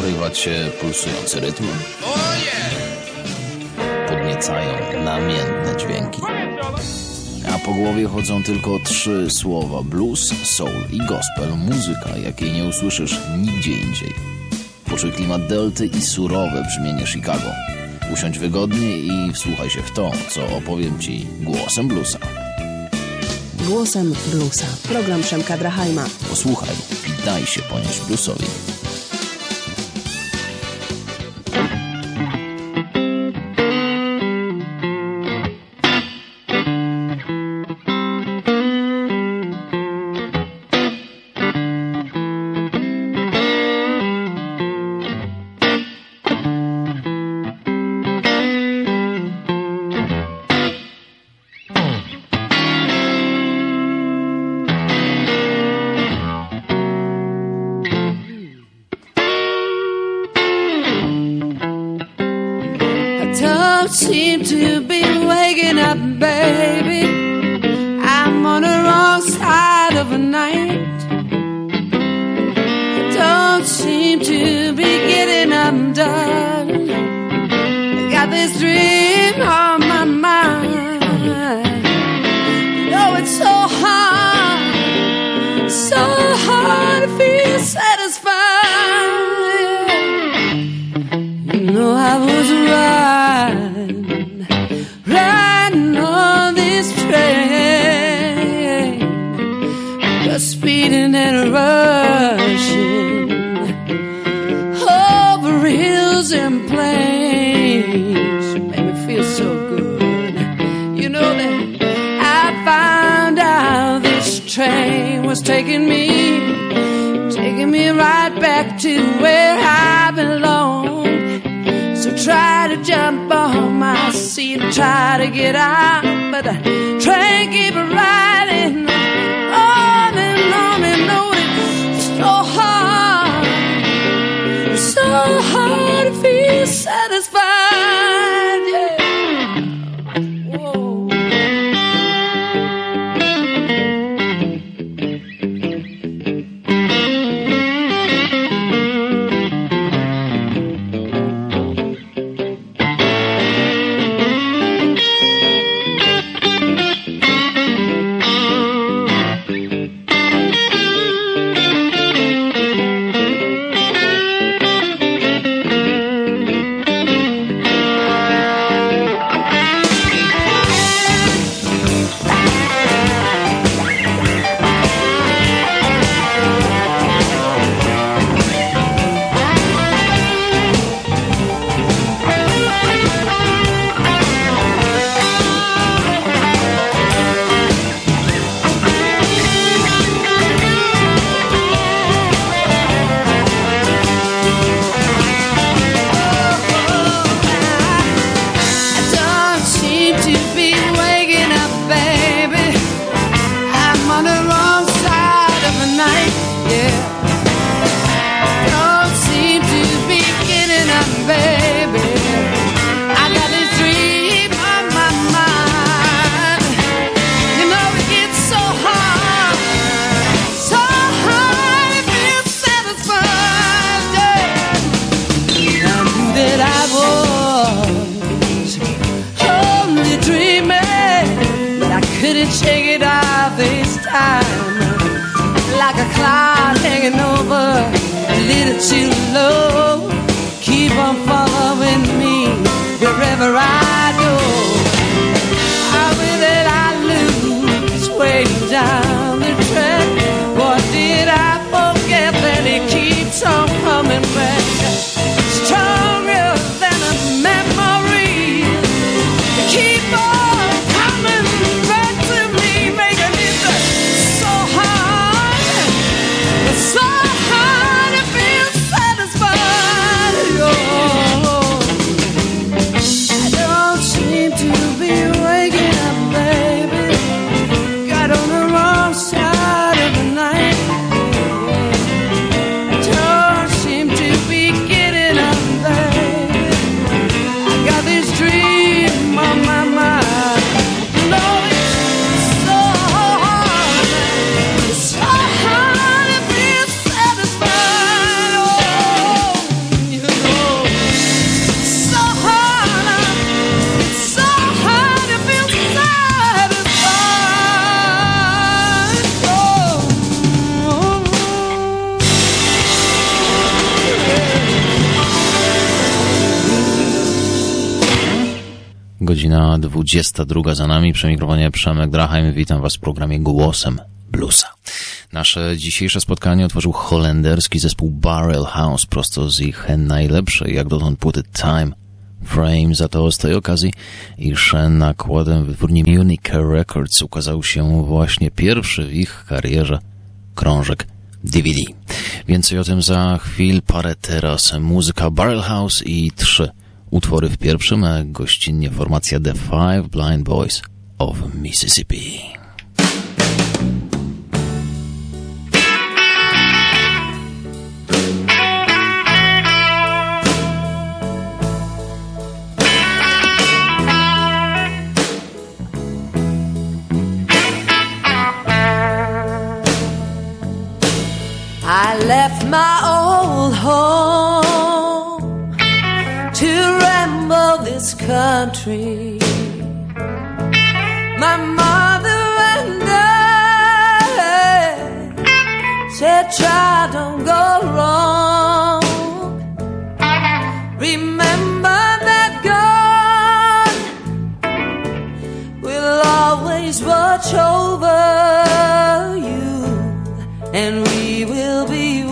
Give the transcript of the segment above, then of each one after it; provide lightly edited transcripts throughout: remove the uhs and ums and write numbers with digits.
porywa cię pulsujący rytm? Podniecają namiętne dźwięki. A po głowie chodzą tylko 3 słowa: blues, soul i gospel. Muzyka, jakiej nie usłyszysz nigdzie indziej. Poczuj klimat delty i surowe brzmienie Chicago. Usiądź wygodnie i wsłuchaj się w to, co opowiem ci głosem bluesa. Głosem bluesa. Program Przemka Drachajma. Posłuchaj i daj się ponieść bluesowi. Seem to be waking up, baby. I'm on the wrong side of the night. Don't seem to be getting up, darling. I got this dream on my mind. You know it's so hard to feel satisfied. You know I was riding on this train, just speeding and rushing over hills and plains. Made me feel so good. You know that I found out this train was taking me right back to where I belong. So try to jump on my seat and try to get out, but the train keep riding on and on and on. It's so hard to feel satisfied. Yeah. Whoa. Shake it off this time, like a cloud hanging over, a little too low. Keep on following me wherever I go. I will that I lose way down the track. What did I forget that it keeps on coming back? Stronger than a memory. Keep on coming back to me, making it so hard to feel satisfied. Oh, I don't seem to be waking up, baby. Got on the wrong side of the night. I don't seem to be getting up, baby. I got this dream on my mind. No, it's so hard to feel satisfied. godzina 22 za nami. Przy mikrofonie Przemek Drachheim. Witam Was w programie Głosem Bluesa. Nasze dzisiejsze spotkanie otworzył holenderski zespół Barrel House prosto z ich najlepszej jak dotąd płyty Time Frame. Za to z tej okazji, iż nakładem wytwórni Unica Records ukazał się właśnie pierwszy w ich karierze krążek DVD. Więcej o tym za chwil, parę teraz. Muzyka Barrel House i 3 utwory w pierwszym, gościnnie formacja The Five Blind Boys of Mississippi. I left my old home to ramble this country. My mother and I said, child, don't go wrong. Remember that God will always watch over you, and we will be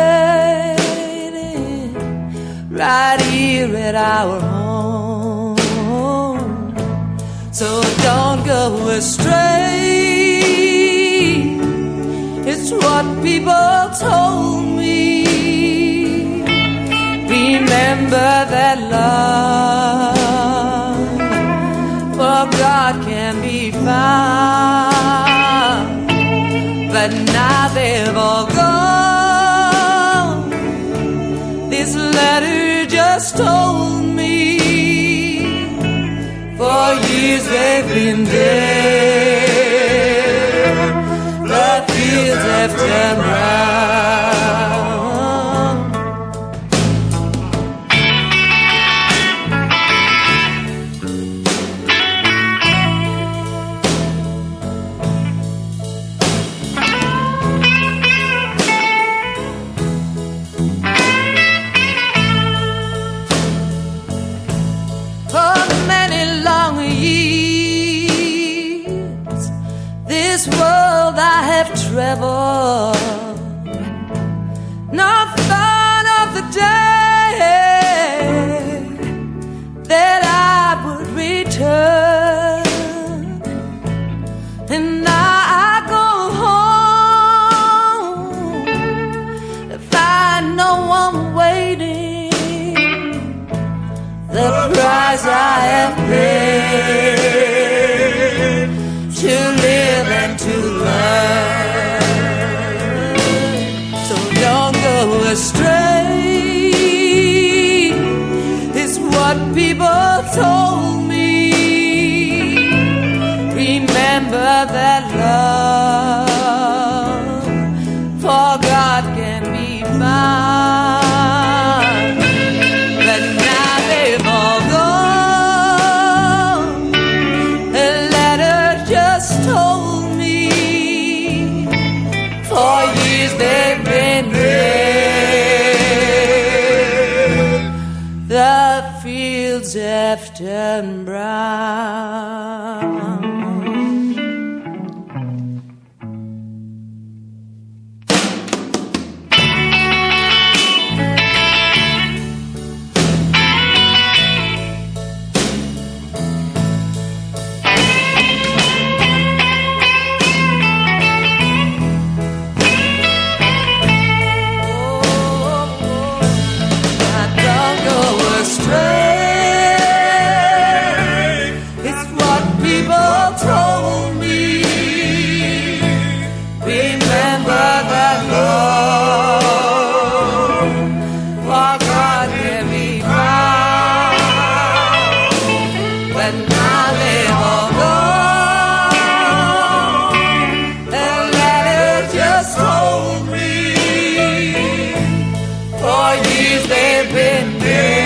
waiting right here at our home. So don't go astray. It's what people told me. Remember that love for God can be found, but now they've all gone. This letter just told me, for years they've been dead. The fields have turned round. Travel, not thought of the day that I would return, and now I go home to find no one waiting. The price I have paid to live and to learn. Astray, it's what people told me. Remember that love for God can be found, but now they've all gone. A letter just told me, for years they've been dead. The fields have turned brown. It's what people told me. Remember that love for God can be found, but now they've all gone. A letter just told me, for years they've been dead.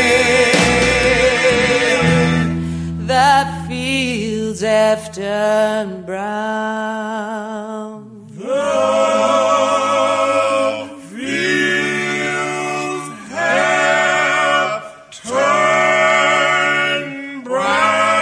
Have turned brown. The fields have turned brown.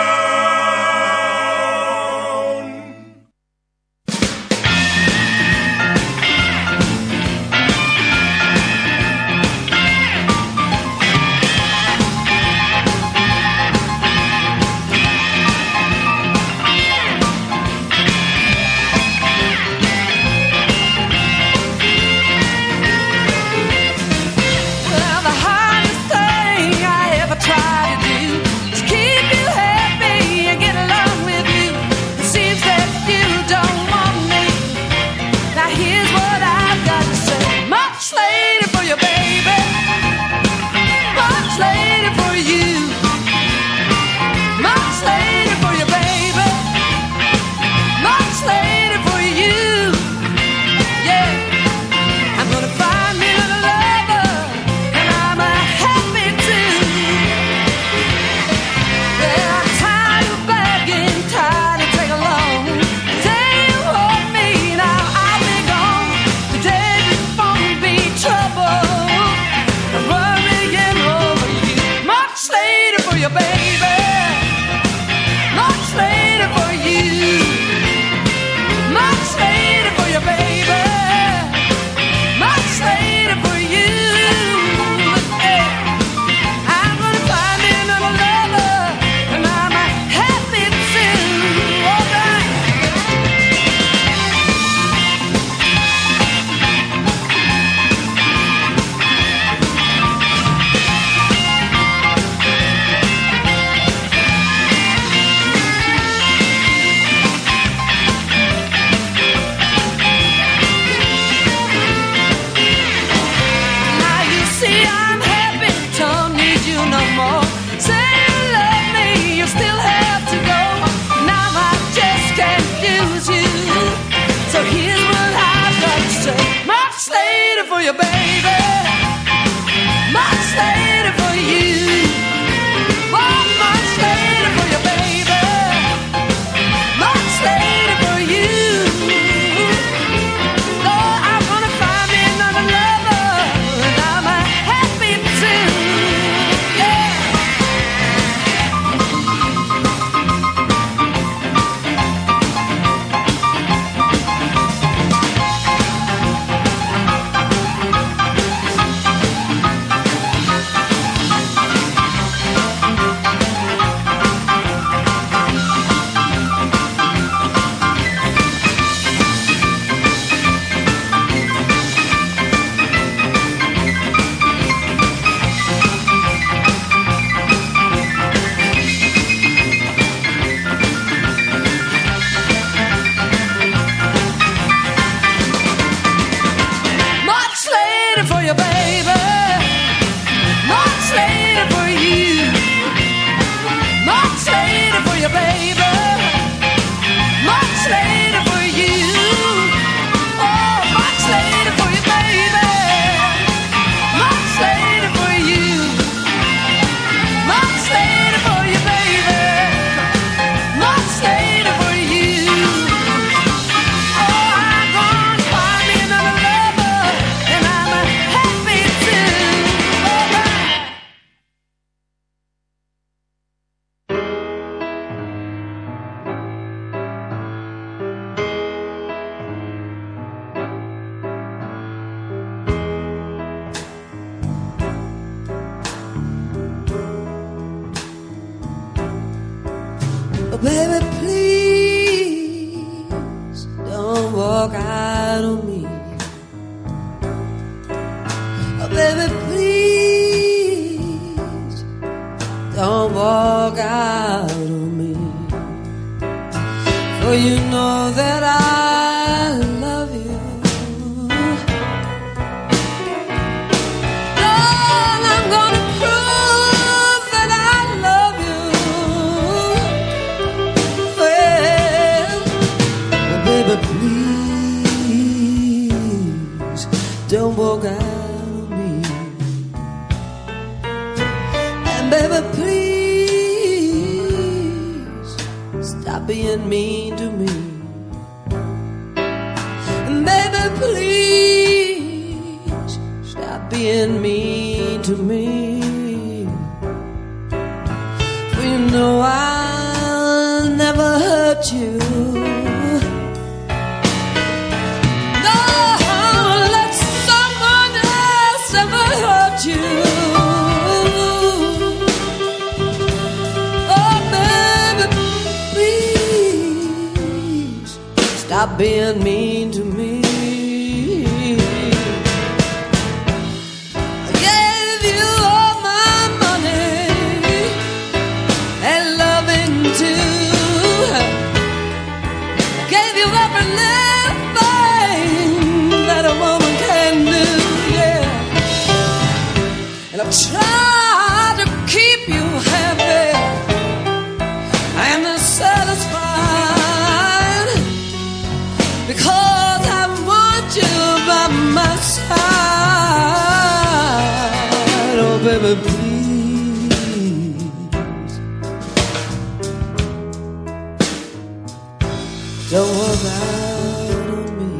later for you, baby. Much later for you. Oh, much later for you, baby. Much later for you. Lord, I'm gonna find me another lover, and I'm happy too. Yeah. Baby, please don't walk out on me. Oh, baby, please don't walk out on me. For you know that I love you. Lord, I'm gonna prove that I love you. Baby, please don't walk out on me. And baby, please stop being mean to me. And baby, please stop being mean to me. For you know I'll never hurt you. Stop being mean to me. I gave you all my money and loving too. Gave you every little thing that a woman can do, yeah. And I've tried to keep you happy and satisfied, because I want you by my side. Oh, baby, please don't walk out on me.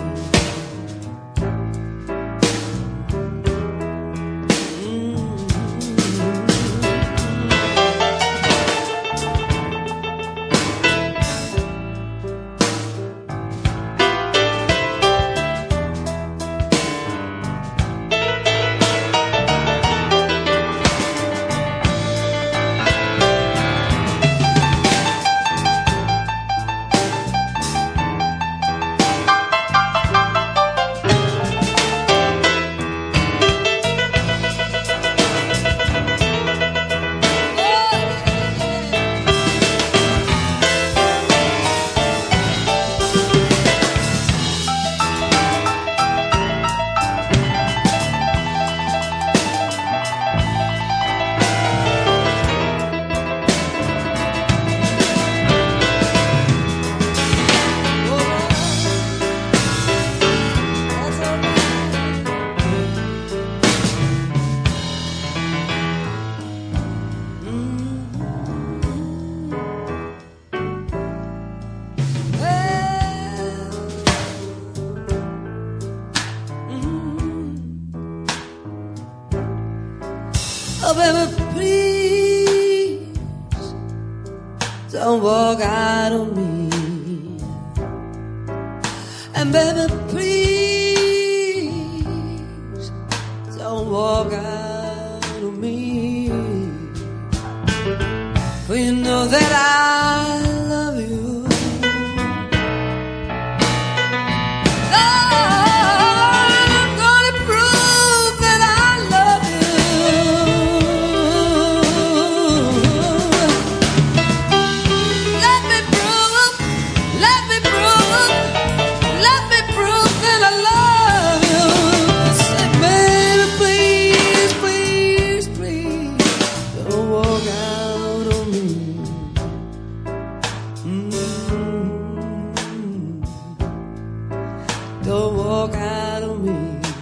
Oh, baby, please don't walk out on me. And baby, please don't walk out on me. For you know that I love you. Don't walk out on me.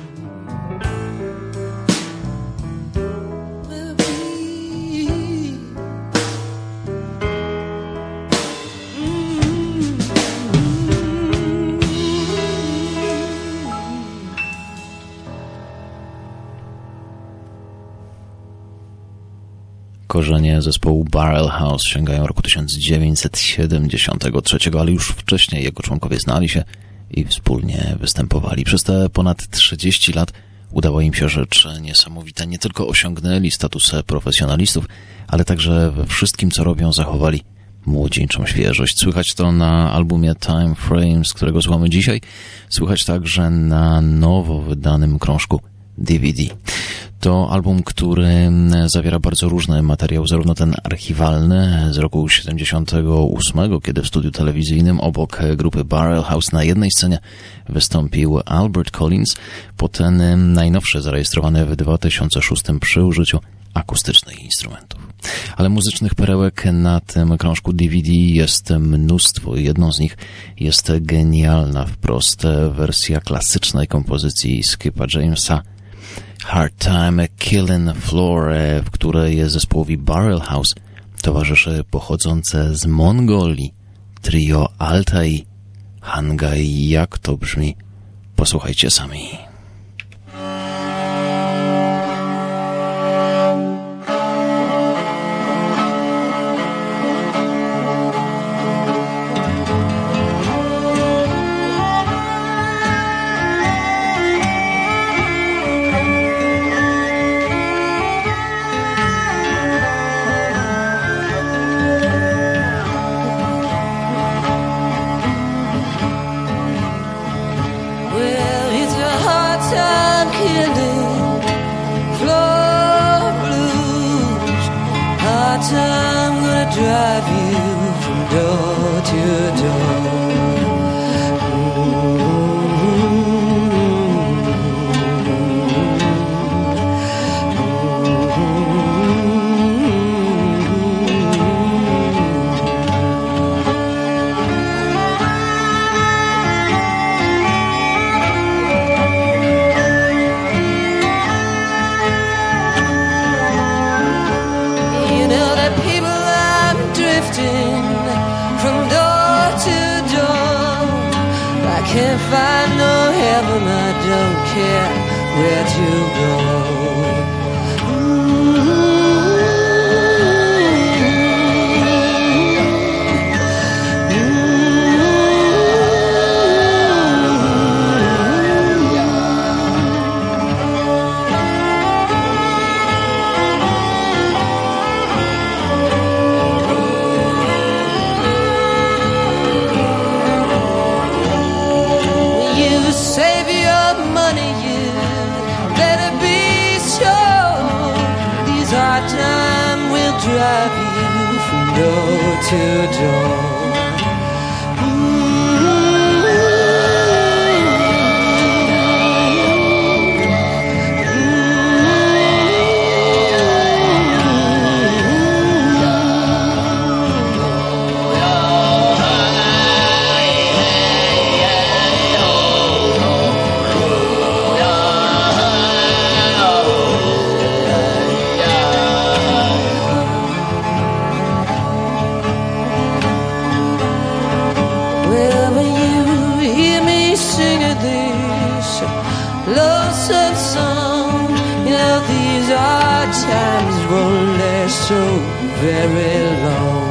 Korzenie zespołu Barrel House sięgają roku 1973, ale już wcześniej jego członkowie znali się i wspólnie występowali. Przez te ponad 30 lat udało im się rzecz niesamowita. Nie tylko osiągnęli status profesjonalistów, ale także we wszystkim, co robią, zachowali młodzieńczą świeżość. Słychać to na albumie Time Frames, którego słuchamy dzisiaj. Słychać także na nowo wydanym krążku DVD. To album, który zawiera bardzo różny materiał, zarówno ten archiwalny z roku 78, kiedy w studiu telewizyjnym obok grupy Barrel House na jednej scenie wystąpił Albert Collins, po ten najnowszy zarejestrowany w 2006 przy użyciu akustycznych instrumentów. Ale muzycznych perełek na tym krążku DVD jest mnóstwo. Jedną z nich jest genialna wprost wersja klasycznej kompozycji Skippa Jamesa Hard Time Killin' Floor, w której zespołowi Barrel House towarzyszy pochodzące z Mongolii trio Altai Hangai. Jak to brzmi? Posłuchajcie sami. Drive you from door to door. You know that people from door to door. I can't find no heaven, I don't care where to go. Save your money, you better be sure. These hard times will drive you from door to door. Lonesome song, you know these are times never lasts so very long.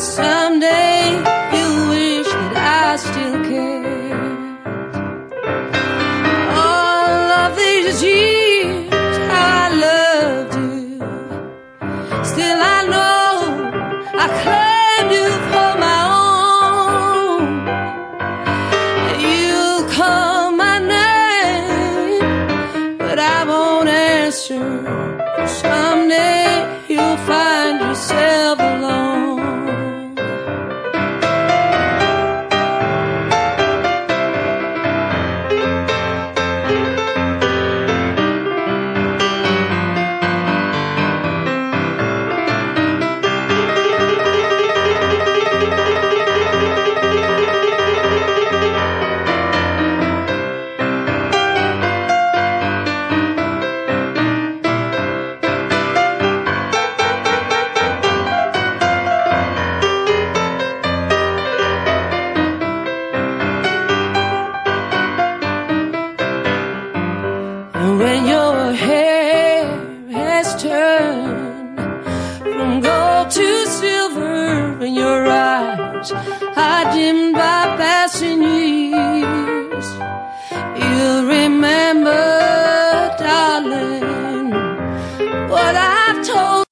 Someday you'll wish that I still care. All of these years, how I loved you. Still I know I claimed you for my own. You call my name, but I won't answer. Someday you'll find yourself alone. When your hair has turned from gold to silver and your eyes are dimmed by passing years, you'll remember, darling, what I've told.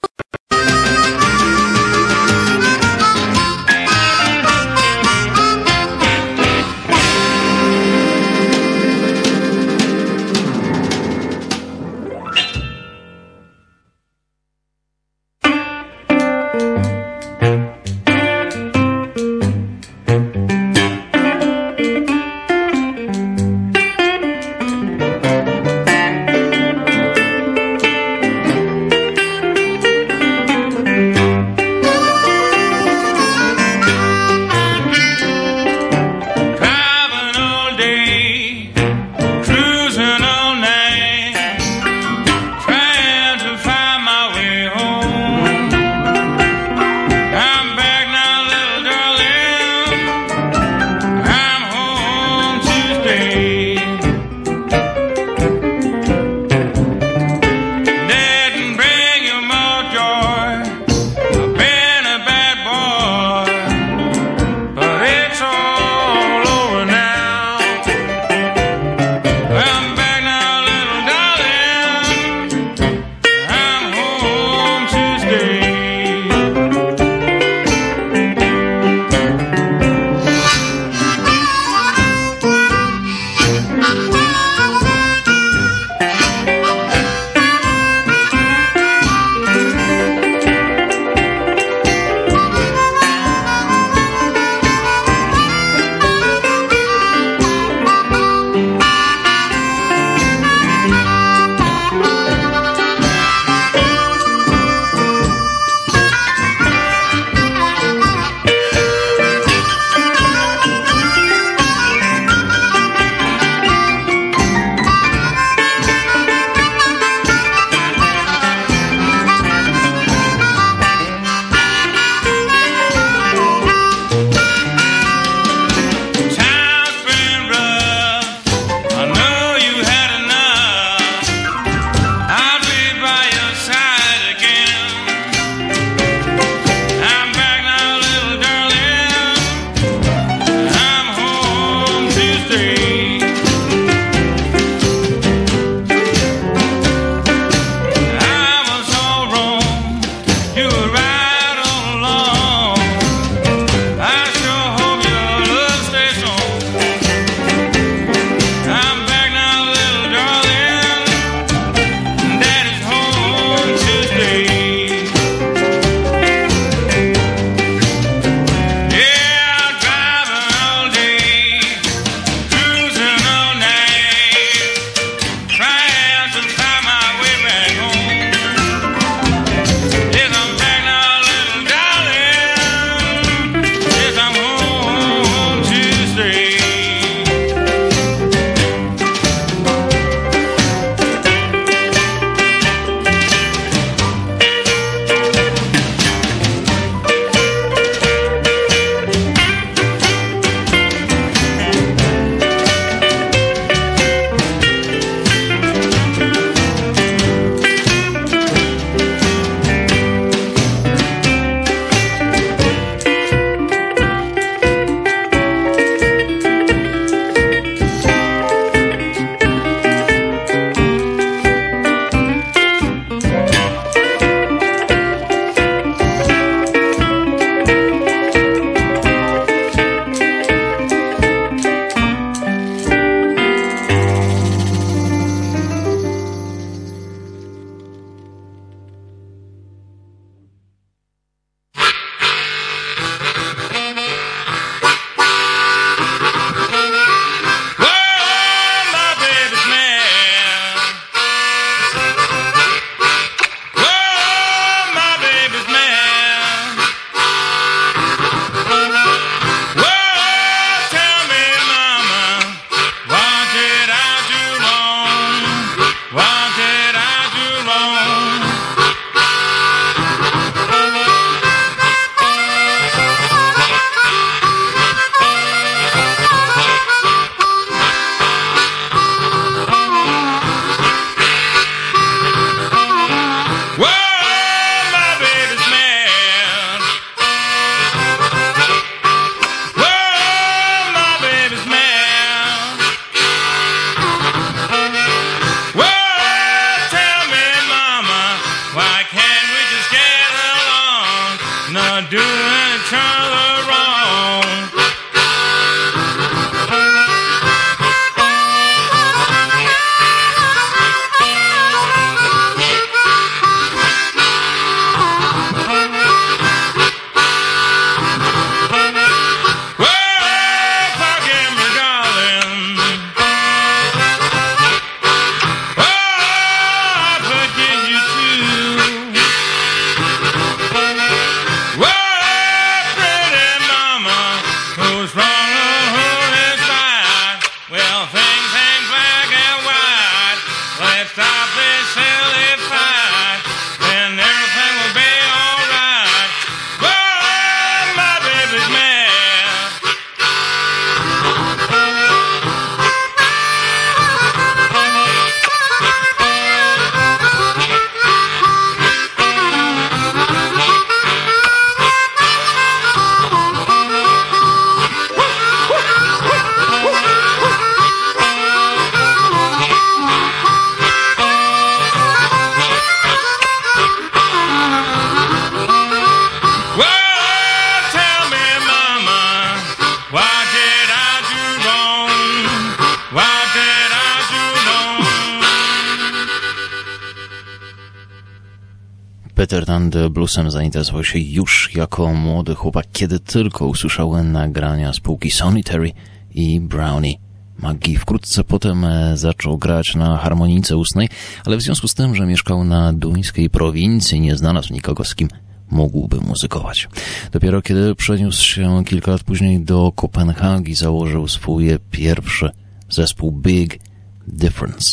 Peter Nande bluesem zainteresował się już jako młody chłopak, kiedy tylko usłyszał nagrania spółki Sonitary i Brownie McGee. Wkrótce potem zaczął grać na harmonijce ustnej, ale w związku z tym, że mieszkał na duńskiej prowincji, nie znalazł nikogo, z kim mógłby muzykować. Dopiero kiedy przeniósł się kilka lat później do Kopenhagi, założył swój pierwszy zespół Big Difference.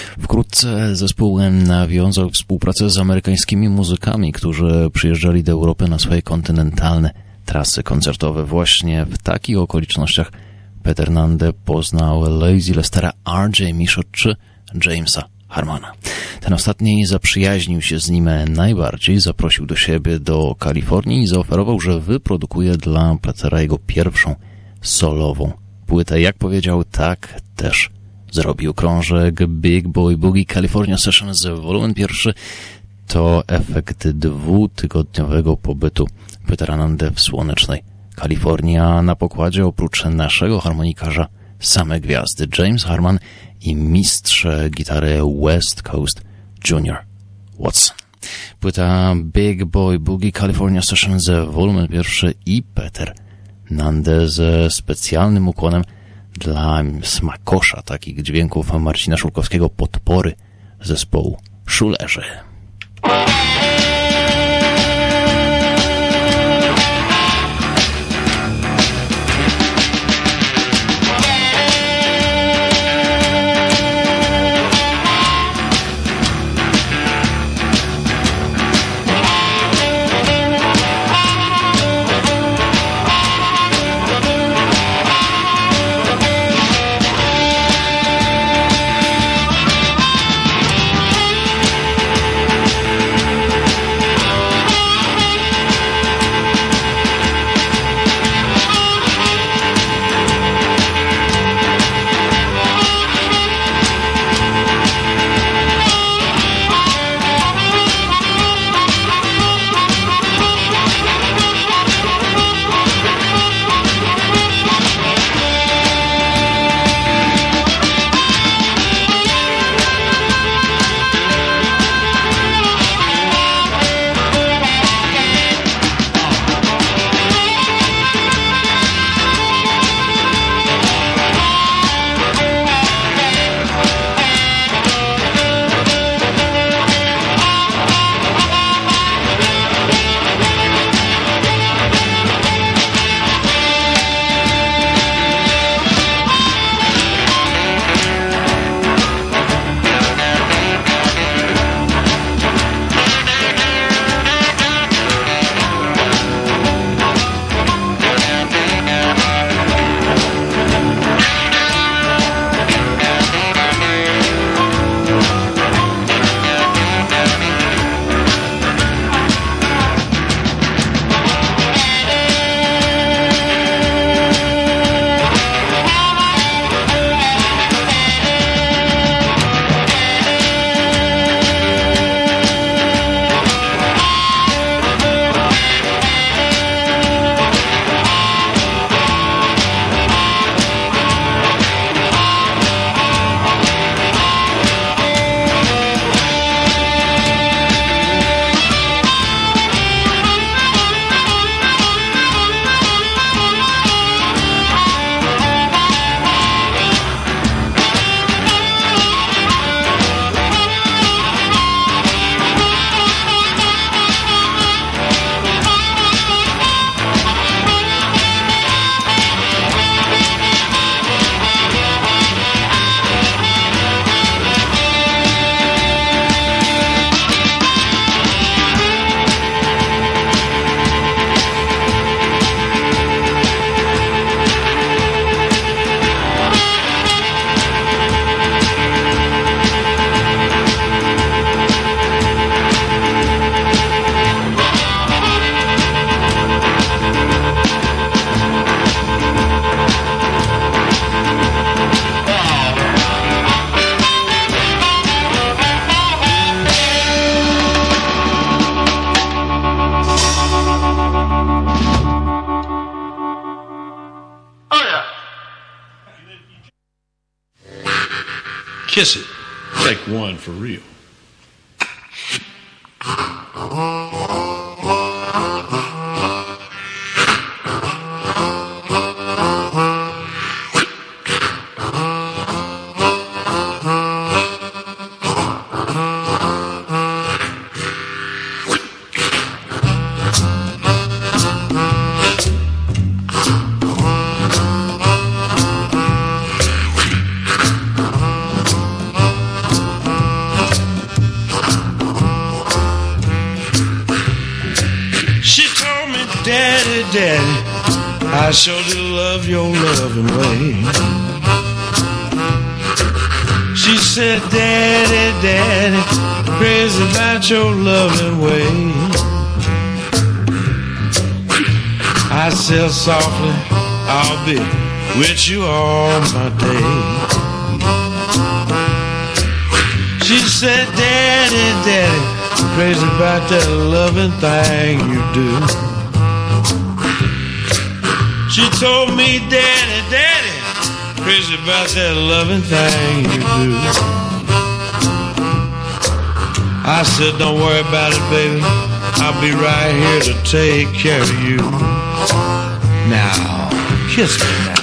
Wkrótce zespół nawiązał współpracę z amerykańskimi muzykami, którzy przyjeżdżali do Europy na swoje kontynentalne trasy koncertowe. Właśnie w takich okolicznościach Peter Nande poznał Lazy Lestera, R.J. Michaud czy Jamesa Harmana. Ten ostatni zaprzyjaźnił się z nim najbardziej, zaprosił do siebie do Kalifornii i zaoferował, że wyprodukuje dla Petera jego pierwszą solową płytę. Jak powiedział, tak też zrobił. Krążek Big Boy Boogie California Sessions Volume 1 to efekt 2-tygodniowego pobytu Petera Nande w słonecznej Kalifornii, a na pokładzie oprócz naszego harmonikarza same gwiazdy James Harman i mistrz gitary West Coast Junior Watson. Płyta Big Boy Boogie California Sessions Volume 1 i Peter Nande ze specjalnym ukłonem dla smakosza takich dźwięków Marcina Szulkowskiego, podpory zespołu Szulerzy. Kiss it. Take one for real. Daddy, Daddy, I sure do love your loving way. She said, Daddy, Daddy, crazy about your loving way. I said softly, I'll be with you all my day. She said, Daddy, Daddy, crazy about that loving thing you do. She told me, Daddy, Daddy, crazy about that loving thing you do. I said, don't worry about it, baby. I'll be right here to take care of you. Now, kiss me now.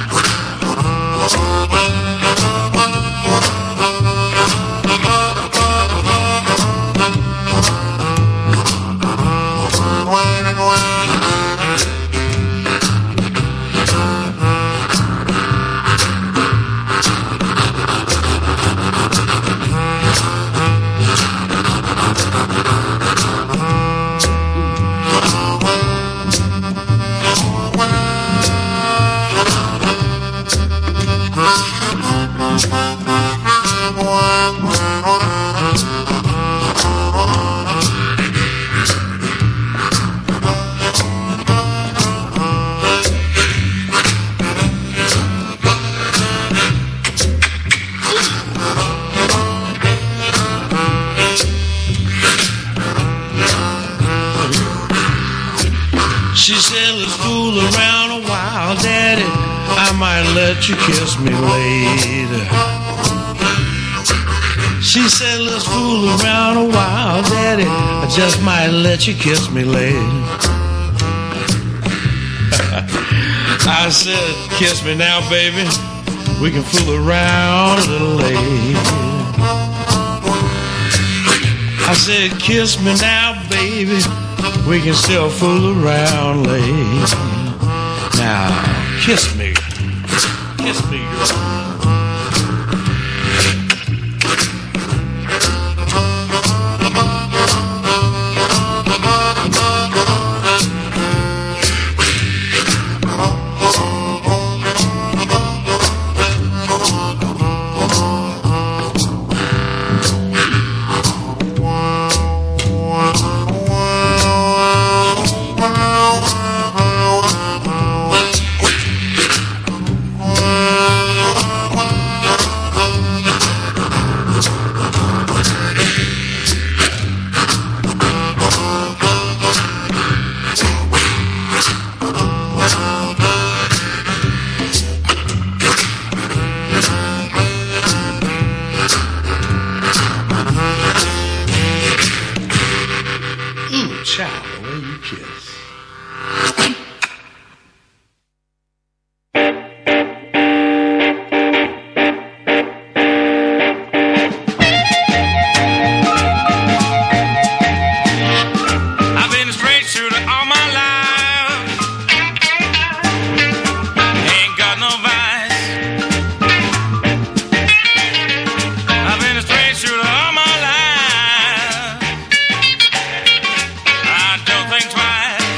She said, let's fool around a while, Daddy. I might let you kiss me later. She said, let's fool around a while, Daddy. I just might let you kiss me later. I said, kiss me now, baby. We can fool around a little later. I said, kiss me now, baby. We can still fool around later. Now, kiss me. Kiss me, girl. Child, the way you kiss. I've been a straight shooter all my life. Ain't got no vice. I've been a straight shooter all my life. I don't think twice.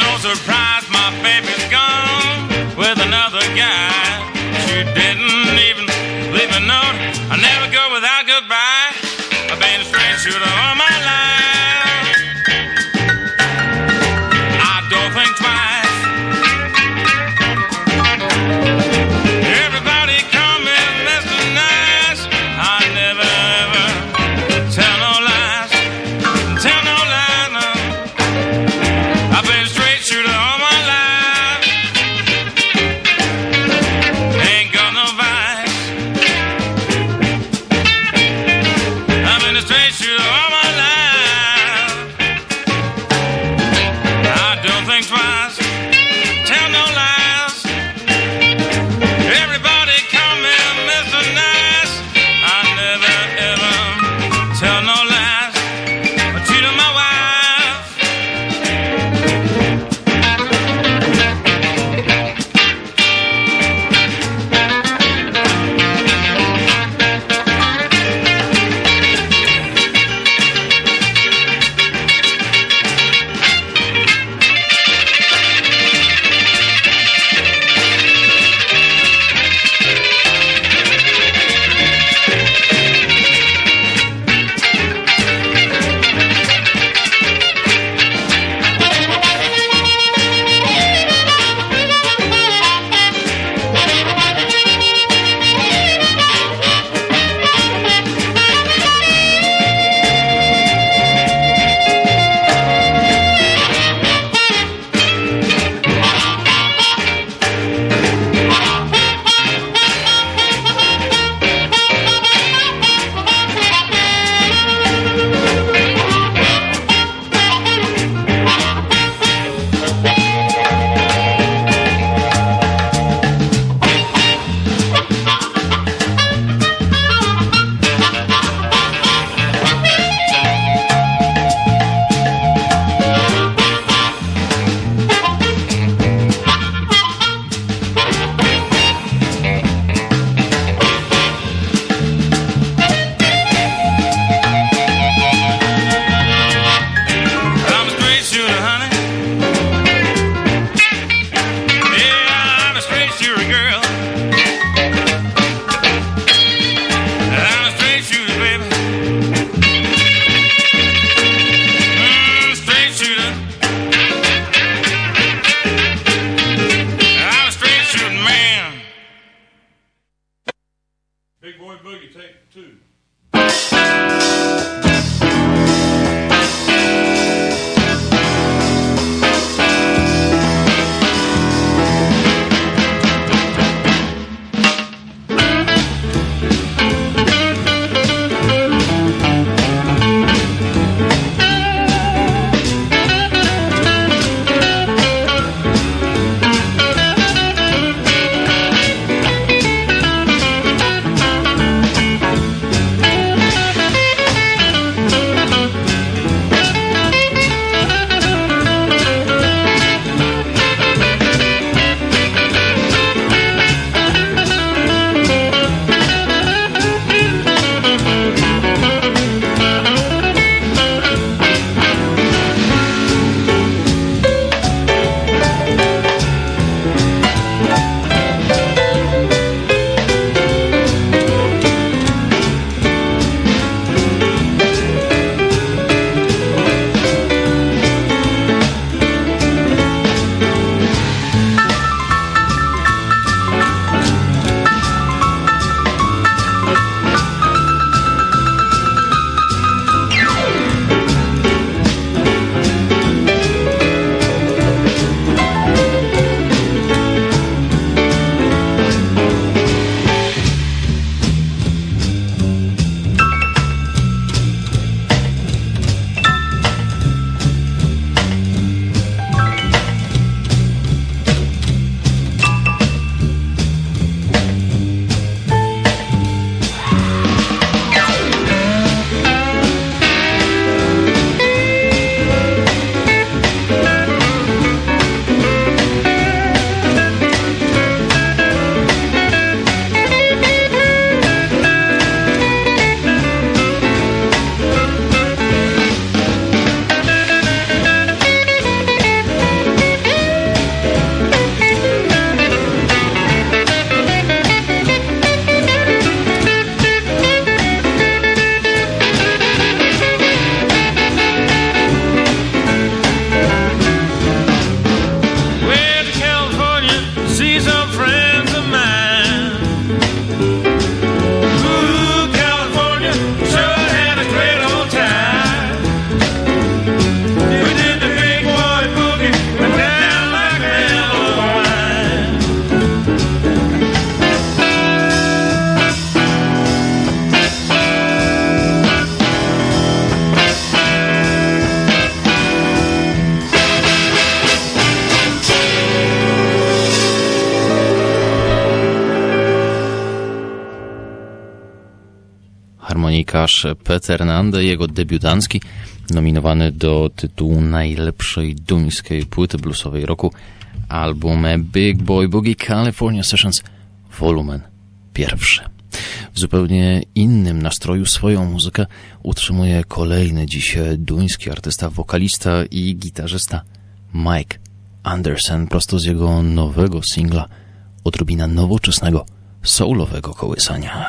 no surprise, my baby's gone with another guy. She didn't even leave a note. I never go without goodbye. I've been a straight shooter all my life. I don't think twice. Everybody call me Mr. Nice. I never ever tell no lies. Tell no lies, no. I've been a straight shooter all my life. Ain't got no vice. I've been a straight shooter all my life. I don't think twice. Tell no lies. Everybody call me Mr. Nice. I never ever tell no lies. I cheat on my wife. dziennikarz Peter Nande, jego debiutancki, nominowany do tytułu najlepszej duńskiej płyty bluesowej roku, album Big Boy Boogie California Sessions, wolumen 1. W zupełnie innym nastroju swoją muzykę utrzymuje kolejny dziś duński artysta, wokalista i gitarzysta Mike Anderson, prosto z jego nowego singla, odrobina nowoczesnego, soulowego kołysania.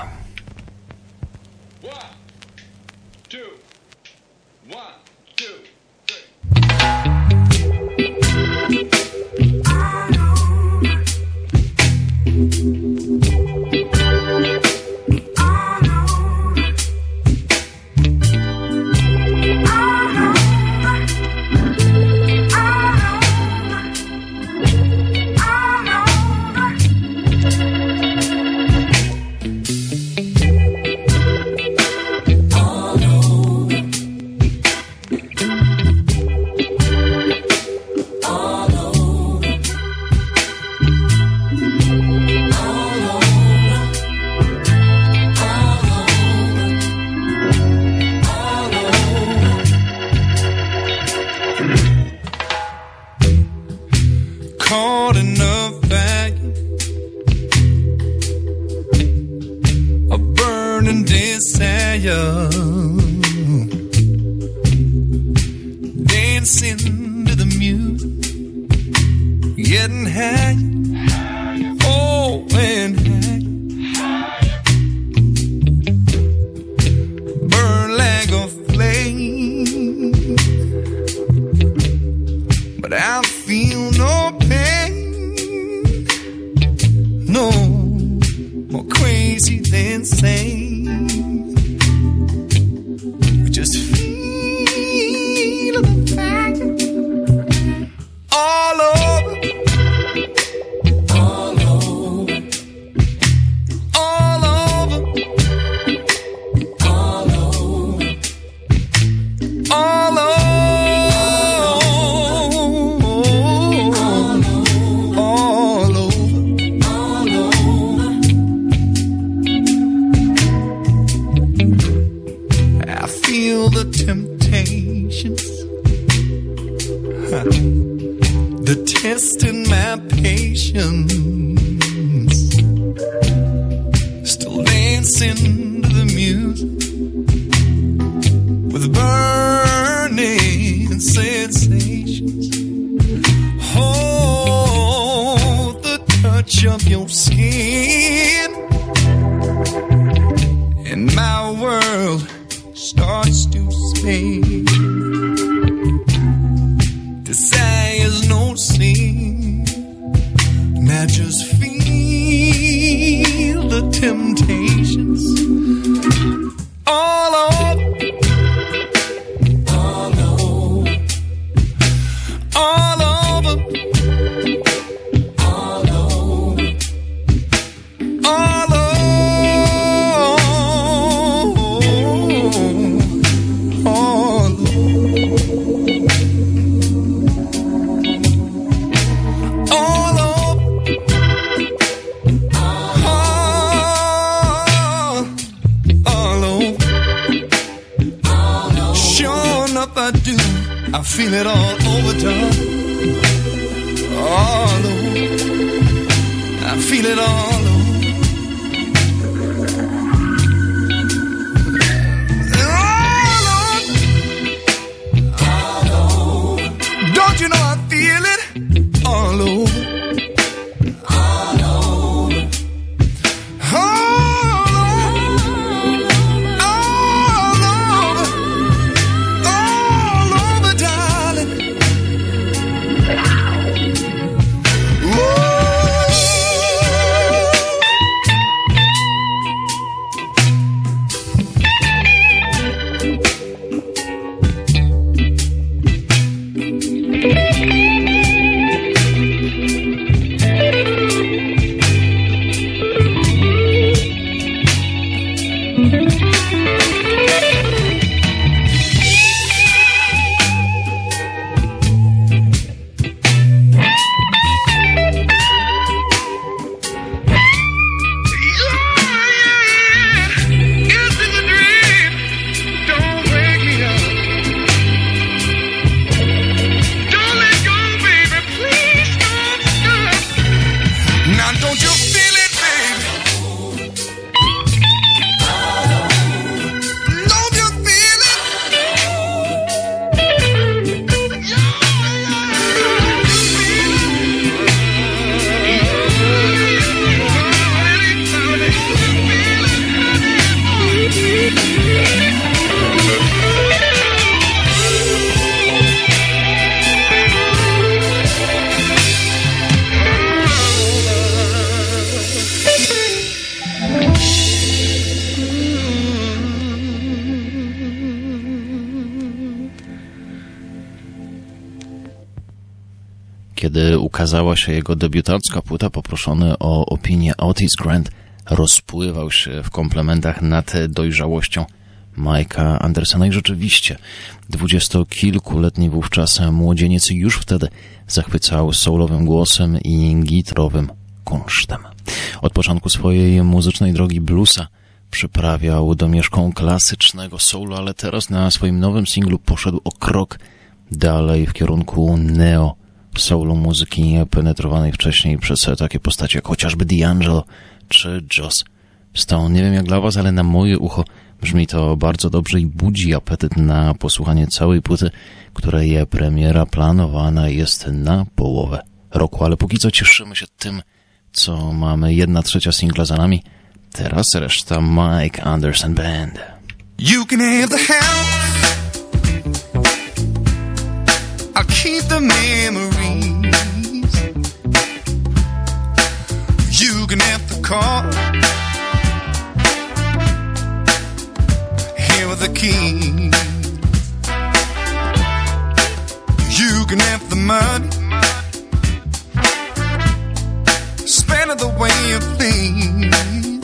Kiedy ukazała się jego debiutancka płyta, poproszony o opinię Otis Grant rozpływał się w komplementach nad dojrzałością Mike'a Andersona i rzeczywiście 20-kilkuletni wówczas młodzieniec już wtedy zachwycał soulowym głosem i gitarowym kunsztem. Od początku swojej muzycznej drogi bluesa przyprawiał domieszką klasycznego soulu, ale teraz na swoim nowym singlu poszedł o krok dalej w kierunku neo soulu, muzyki penetrowanej wcześniej przez takie postacie jak chociażby D'Angelo czy Joss Stone. Nie wiem jak dla was, ale na moje ucho brzmi to bardzo dobrze i budzi apetyt na posłuchanie całej płyty, której premiera planowana jest na połowę roku. Ale póki co cieszymy się tym, co mamy 1/3 singla za nami. Teraz reszta Mike Anderson Band. You can have the house, I'll keep the memories. You can have the car, here are the keys. You can have the money, spend it the way of things.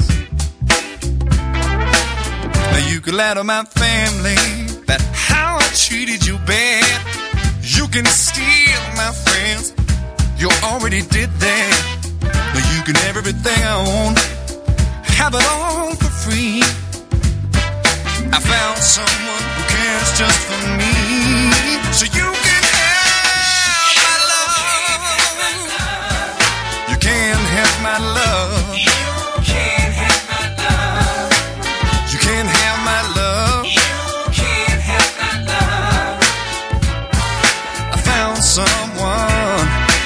Now you can lie to my family that how I treated you bad. You can steal my friends, you already did that. Now you can have everything I own, have it all for free. I found someone who cares just for me, so you can have my love. You can't have my love. You can't have my love. You can't have my love. You can't have my love. I found someone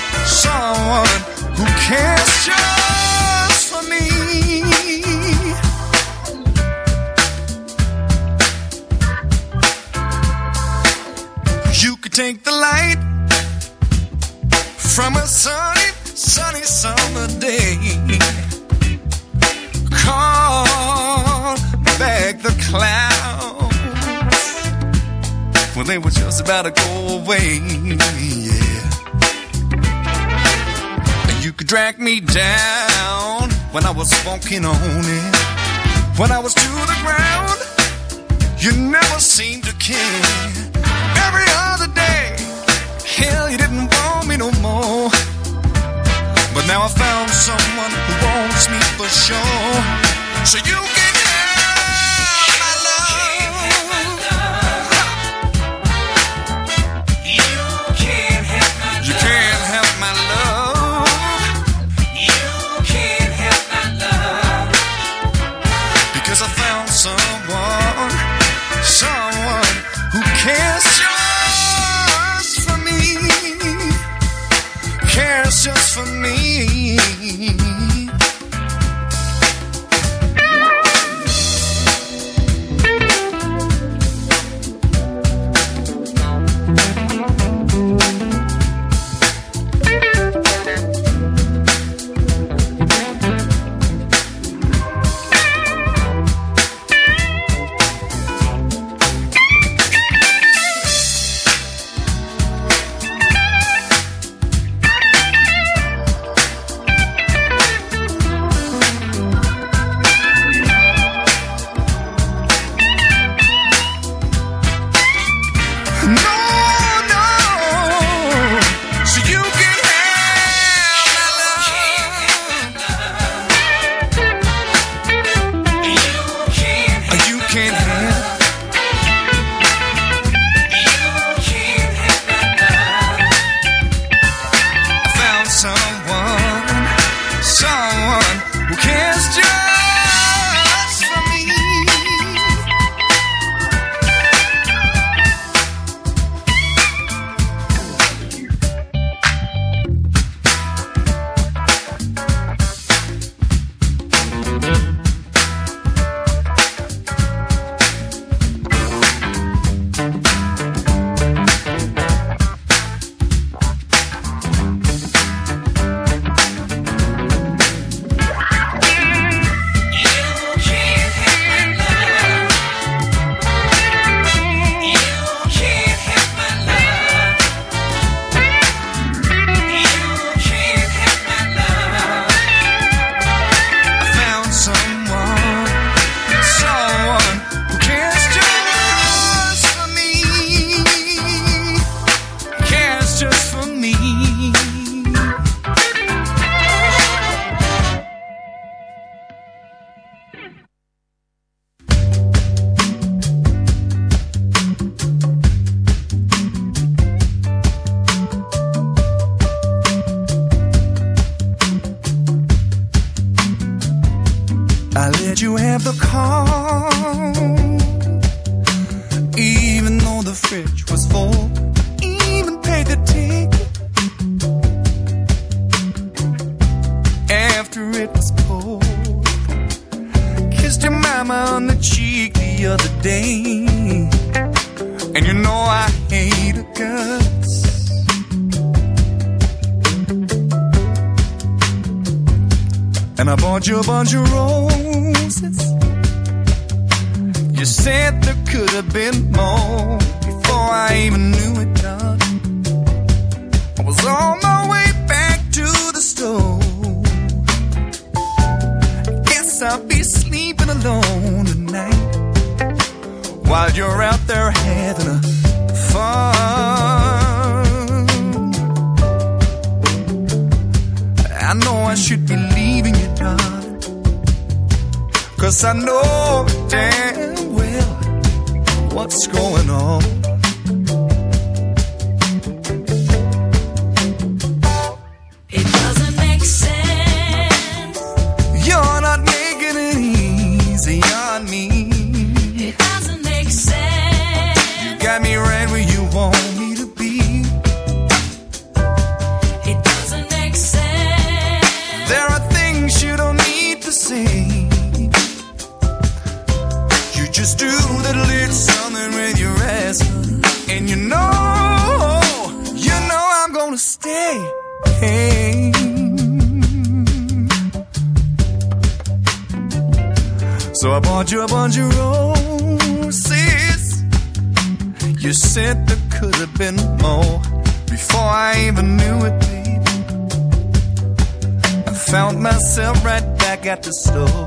who cares just for me. You could take the light from a sunny summer day. Call back the clouds when they were just about to go away. Yeah. You could drag me down when I was walking on it. When I was to the ground, you never seemed to care. Every other day, hell, you didn't want me no more. But now I found someone who wants me for sure. So you can have my love. You can't have my love. You can't have my love. You can't have my love. Because I found someone who cares just for me. Cares just for me. you have the car, even though the fridge was full. Even paid the ticket after it was cold. Kissed your mama on the cheek the other day, and you know I hate her guts. And I bought you a bunch of roses. You said there could have been more before I even knew it, darling. I was on my way back to the store. Guess I'll be sleeping alone tonight while you're out there having a fun. I know I should be leaving you, darling, 'cause I know damn well what's going on. It doesn't make sense. You're not making it easy on me. It doesn't make sense. You got me right where you want me to be. It doesn't make sense. There are things you don't need to say. You just do that little something with your ass, and you know I'm gonna stay. Hey. So I bought you a bunch of roses. You said there could have been more before I even knew it, baby. I found myself right back at the store.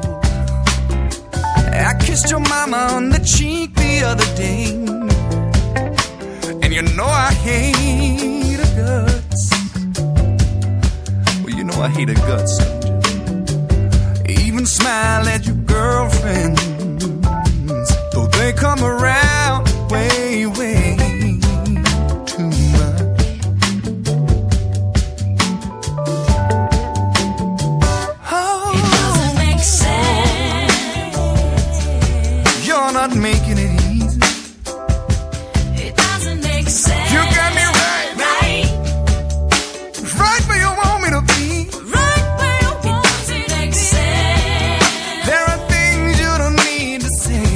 I kissed your mama on the cheek the other day, and you know I hate her guts. Well, you know I hate her guts, don't you? Even smile at your girlfriends, though they come around way, way too much. Oh, It doesn't make sense. you're not making it easy. It doesn't make sense. You got me right, Right, right where you want me to be. right where you want to make sense. There are things you don't need to say.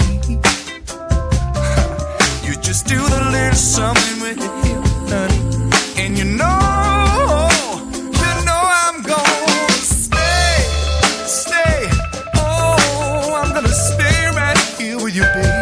You just do the little something with your hip, honey, and you know I'm gonna stay. Oh, I'm gonna stay right here with you, baby.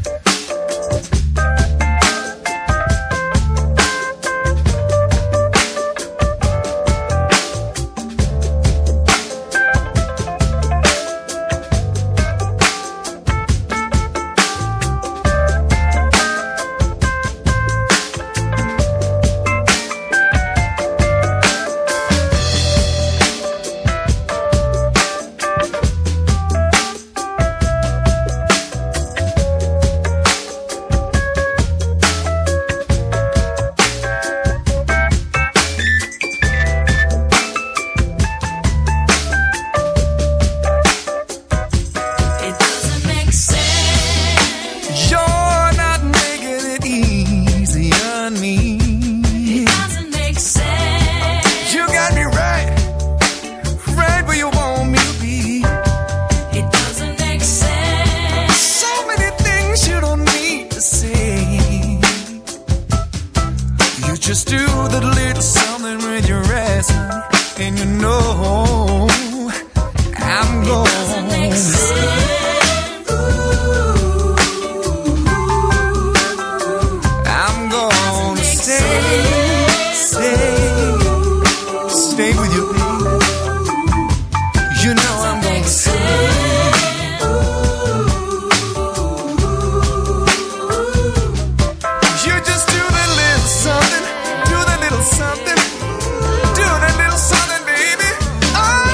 It doesn't make sense. You're not making it easy on me. It doesn't make sense. You got me right where you want me to be. It doesn't make sense. So many things you don't need to say. You just do that little something with your ass, honey, and you know I'm Doesn't make gonna sense. I'm gonna stay with you, baby. You know I'm gonna stay. You just do that little something, do that little something, do that little something, baby. Oh,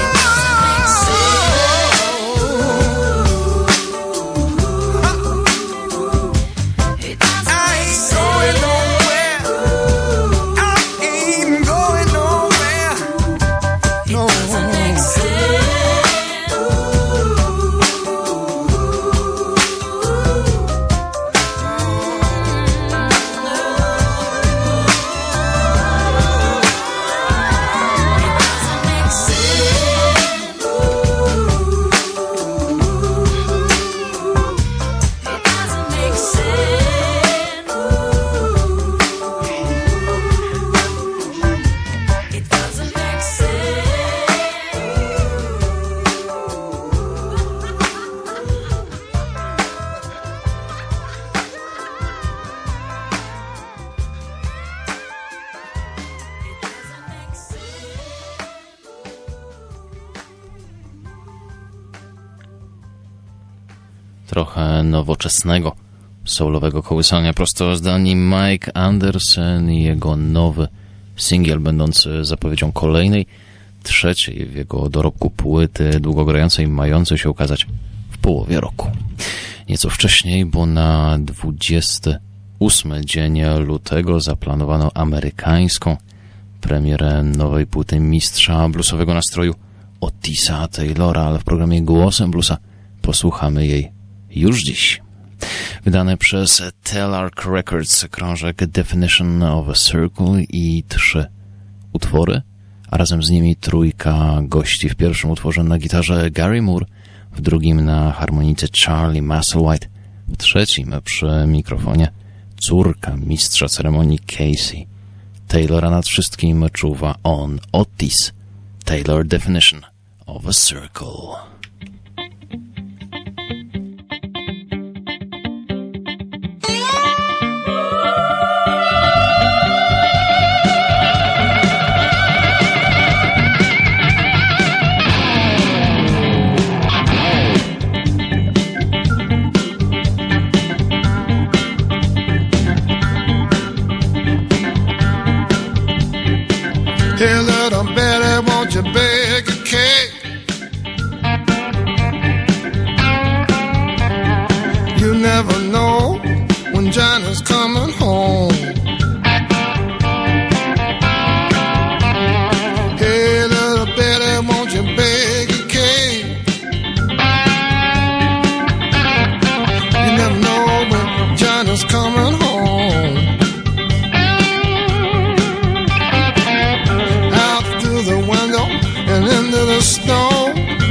trochę nowoczesnego, soulowego kołysania prosto z Danii Mike Anderson i jego nowy singiel będący zapowiedzią kolejnej, trzeciej w jego dorobku płyty długogrającej, mającej się ukazać w połowie roku. Nieco wcześniej, bo na 28 dzień lutego zaplanowano amerykańską premierę nowej płyty mistrza bluesowego nastroju Otisa Taylora, ale w programie Głosem Bluesa posłuchamy jej już dziś. Wydane przez Telarc Records krążek Definition of a Circle i 3 utwory, a razem z nimi trójka gości. W pierwszym utworze na gitarze Gary Moore, w drugim na harmonice Charlie Musselwhite, w trzecim przy mikrofonie córka mistrza ceremonii Casey Taylora. Nad wszystkim czuwa on, Otis Taylor, Definition of a Circle. Hey, little Betty, won't you bake a cake? You never know when Johnny's coming home. Hey, little Betty, won't you bake a cake? You never know when Johnny's coming home. And into the snow,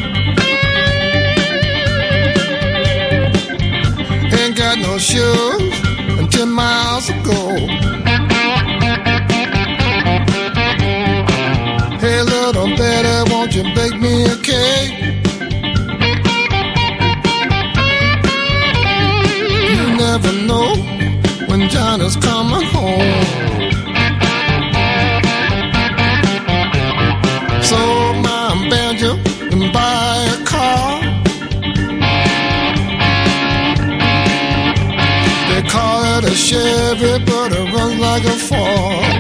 ain't got no shoes and 10 miles to go. Hey, little Betty, won't you bake me a cake? You never know when Johnny's coming home. So my banjo and buy a car. They call it a Chevy, but it runs like a Ford.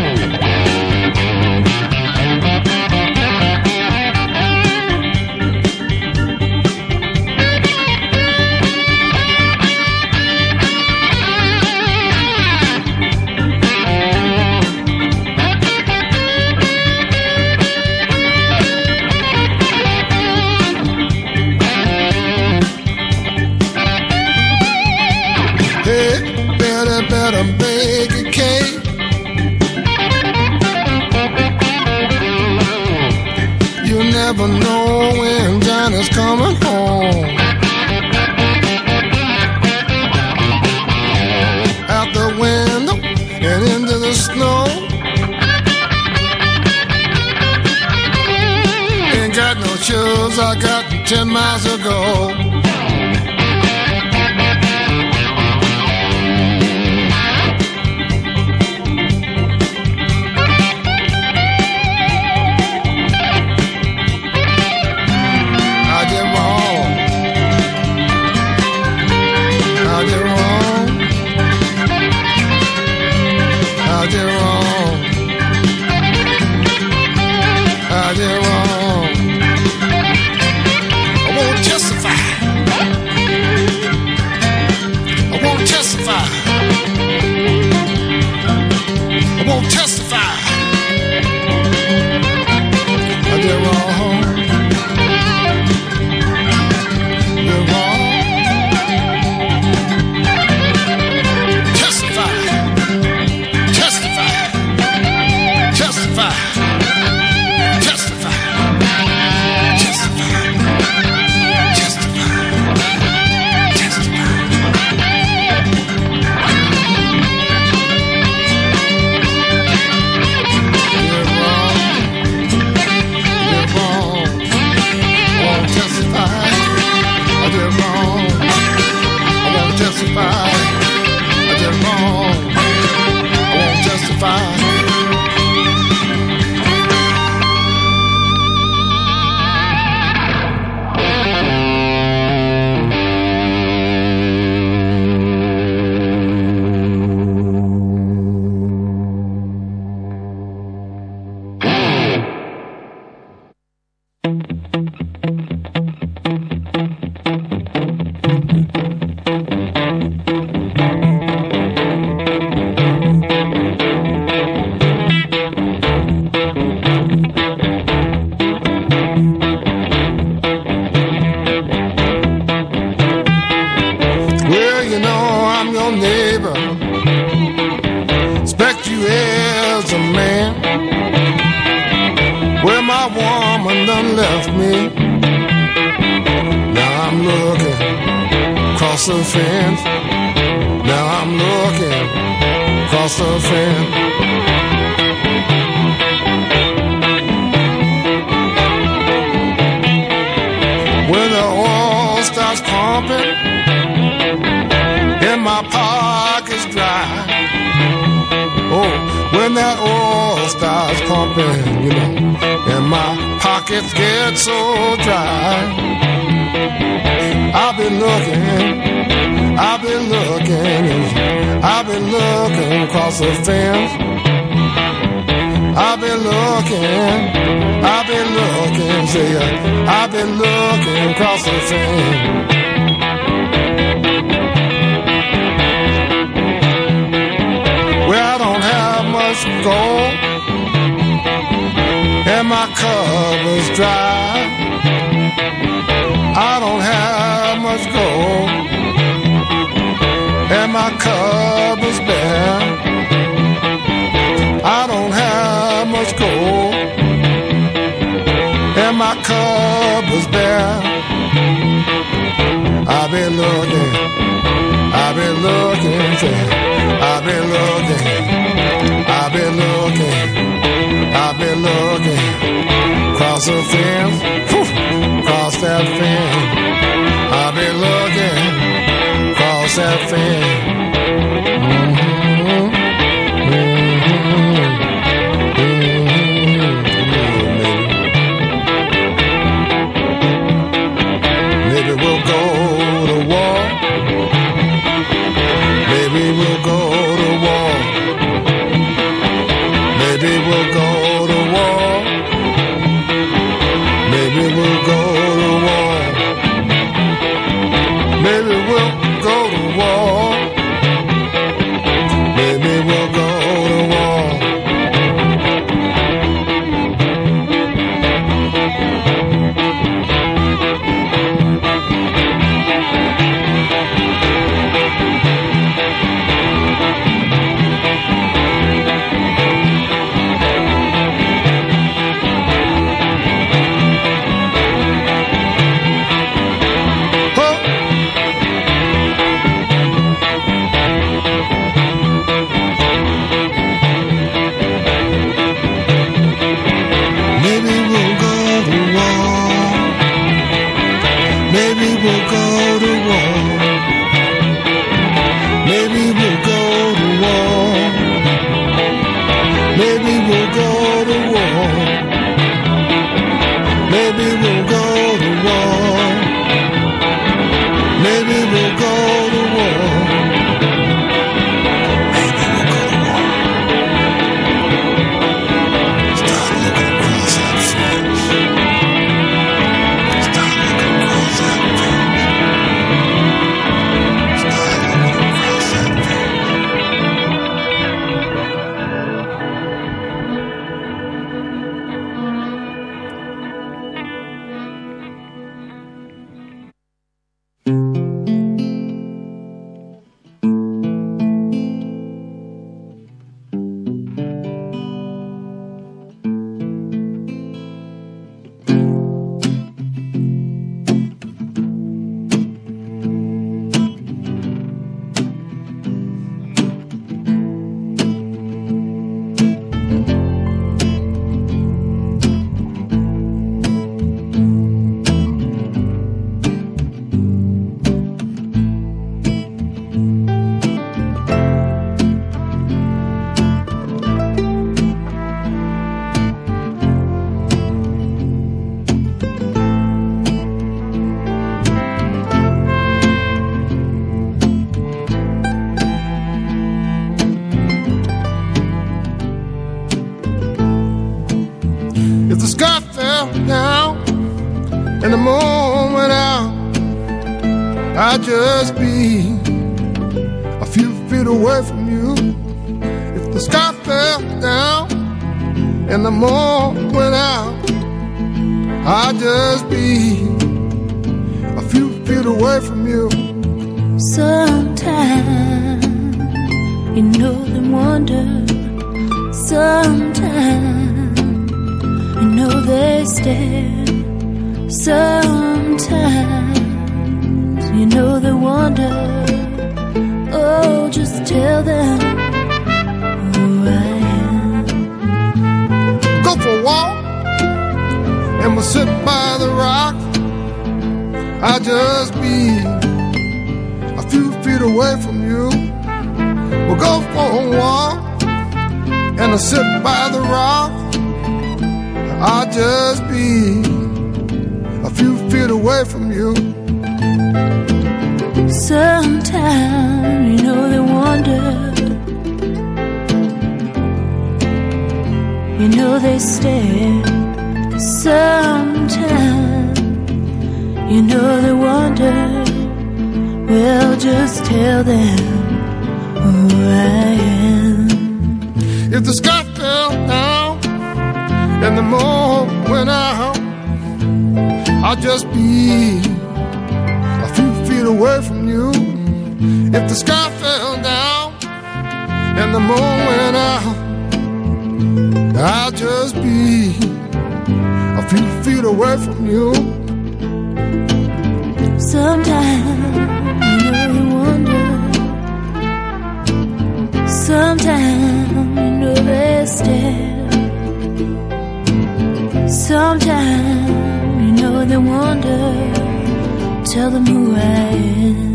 Better bake a cake. You never know when Johnny's coming home. Out the window and into the snow. Ain't got no shoes, I got 10 miles to go. I did wrong. I won't testify. My woman done left me. Now I'm looking across the fence. Now I'm looking across the fence. When the oil starts pumping and my pocket's dry. Oh, when that oil starts pumping, you know, and my pockets get so dry. I've been looking across the fence. I've been looking, see, I've been looking across the fence. Well, I don't have much gold, and my cover's dry. I don't have much gold, and my cover's bare. I don't have much gold, and my cover's bare. I've been looking, I've been looking, I've been looking across the fence, across that fence. I've been looking across that fence. Maybe we'll go to war. Maybe we'll go to war. Maybe we'll go to war. Maybe we'll go to war. Maybe we'll go to war. Maybe we'll go to war. I'd just be a few feet away from you. If the sky fell down and the moon went out, I'd just be a few feet away from you. Sometimes you know them wonder. Sometimes you know they stare. Sometimes, you know they wonder. Oh, just tell them who I am. Go for a walk and we'll sit by the rock. I'll just be a few feet away from you. We'll go for a walk and I'll sit by the rock. I'll just be a few feet away from you. Sometimes, you know they wonder. You know they stare. Sometimes, you know they wonder. Well, just tell them who I am. If the sky fell down and the moon went out, I'll just be a few feet away from you. If the sky fell down and the moon went out, I'll just be a few feet away from you. Sometimes, you know they wonder. Sometimes, you know they stare. Sometimes, you know they wonder. Tell them who I am.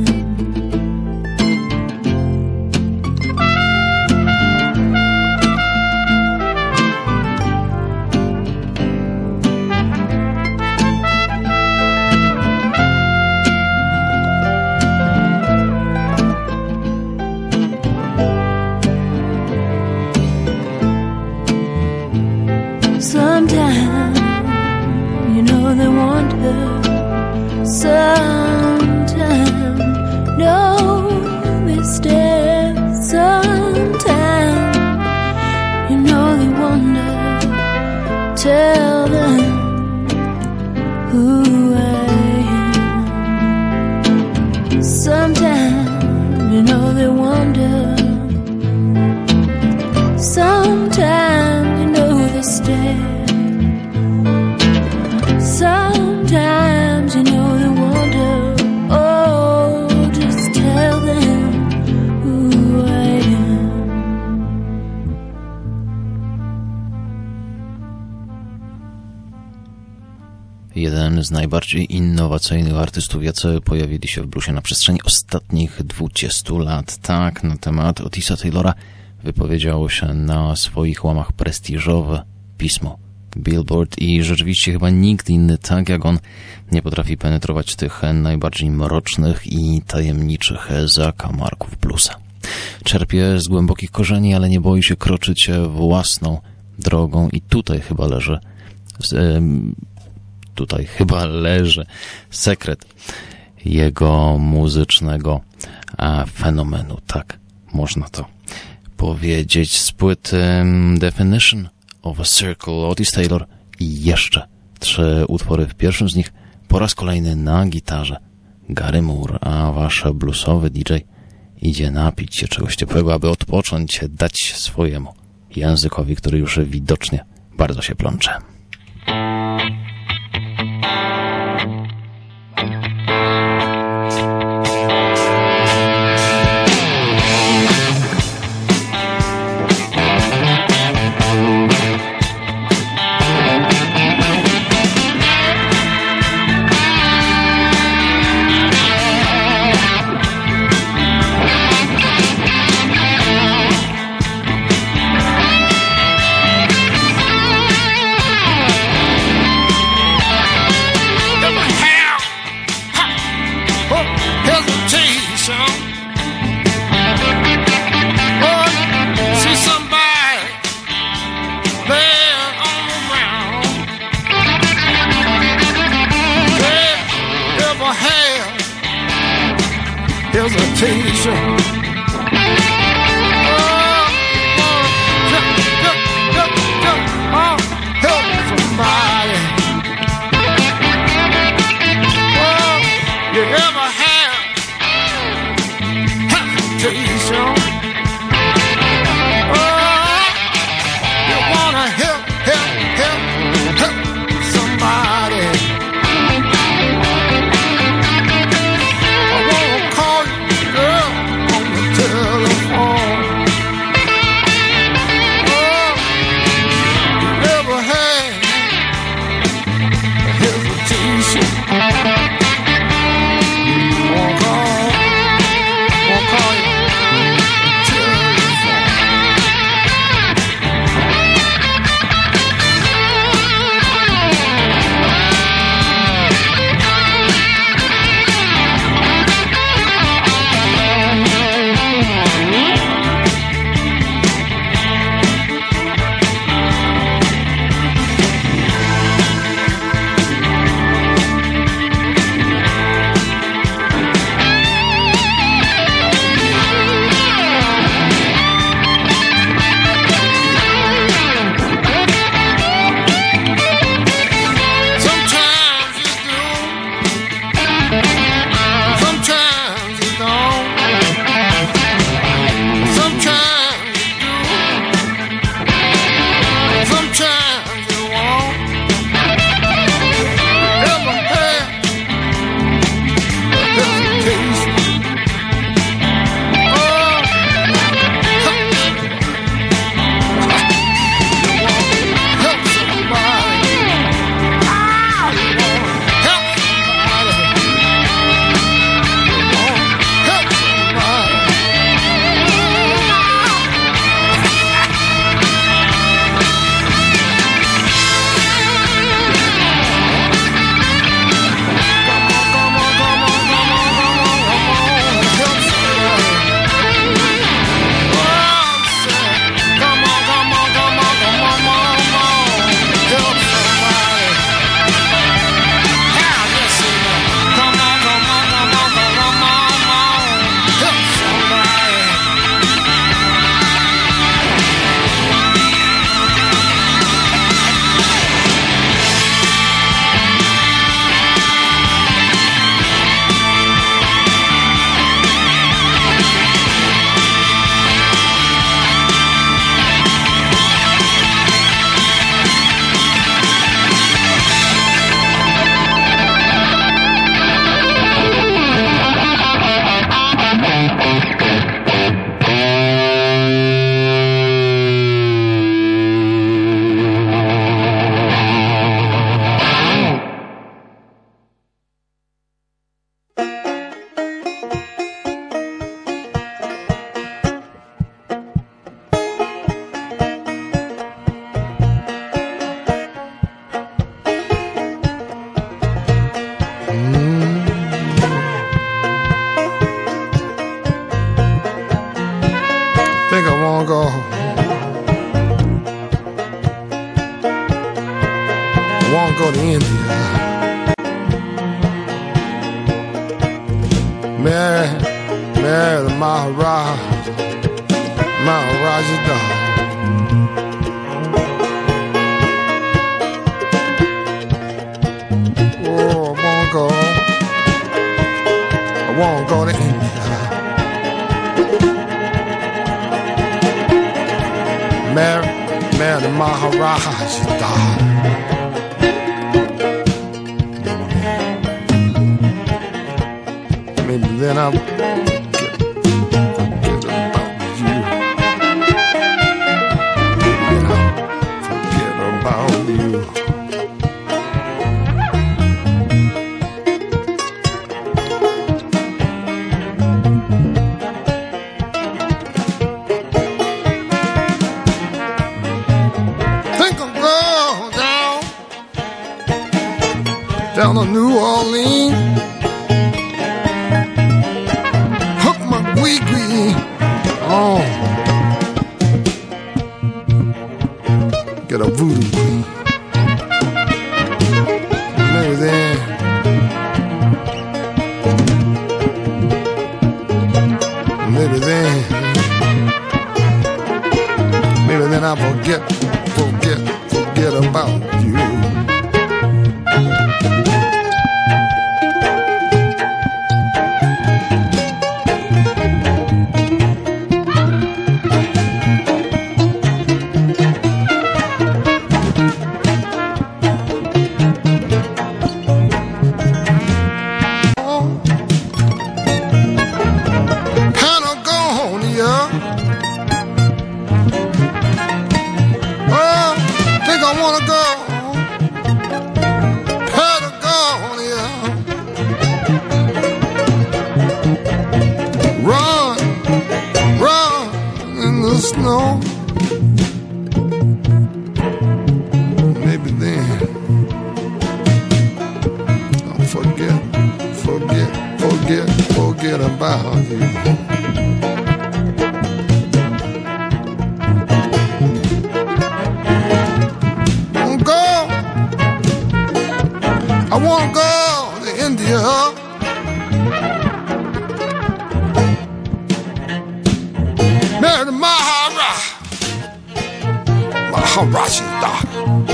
Sometimes, you know they wonder. Sometimes, no, they stare. Sometimes, you know they wonder. Tell them who I am. Sometimes, you know they wonder. Sometimes, you know they stare. Sometimes, you know they wonder. Oh, just tell them who I am. Jeden z najbardziej innowacyjnych artystów, jacy pojawili się w bluesie na przestrzeni ostatnich 20 lat. Tak, na temat Otisa Taylora wypowiedziało się na swoich łamach prestiżowe pismo Billboard i rzeczywiście chyba nikt inny tak jak on nie potrafi penetrować tych najbardziej mrocznych i tajemniczych zakamarków bluesa. Czerpie z głębokich korzeni, ale nie boi się kroczyć własną drogą i tutaj chyba leży sekret jego muzycznego fenomenu. Tak, można to powiedzieć. Z płyty Definition of a Circle Otis Taylor i jeszcze 3 utwory. W pierwszym z nich po raz kolejny na gitarze Gary Moore, a wasz bluesowy DJ idzie napić się czegoś ciepłego, aby odpocząć, dać swojemu językowi, który już widocznie bardzo się plącze. Hesitation. Help somebody. You ever have hesitation? You wanna help somebody. wanna go to India. Marry the Maharaja's daughter. Oh, I wanna go to India. Marry the Maharaja's daughter. Maybe then I'll forget about you. Think I'll go down to New Orleans. Oh, get a voodoo queen. Maybe then, I'll forget about you. Forget about you. I wanna go to India. Marry the Maharaja's daughter.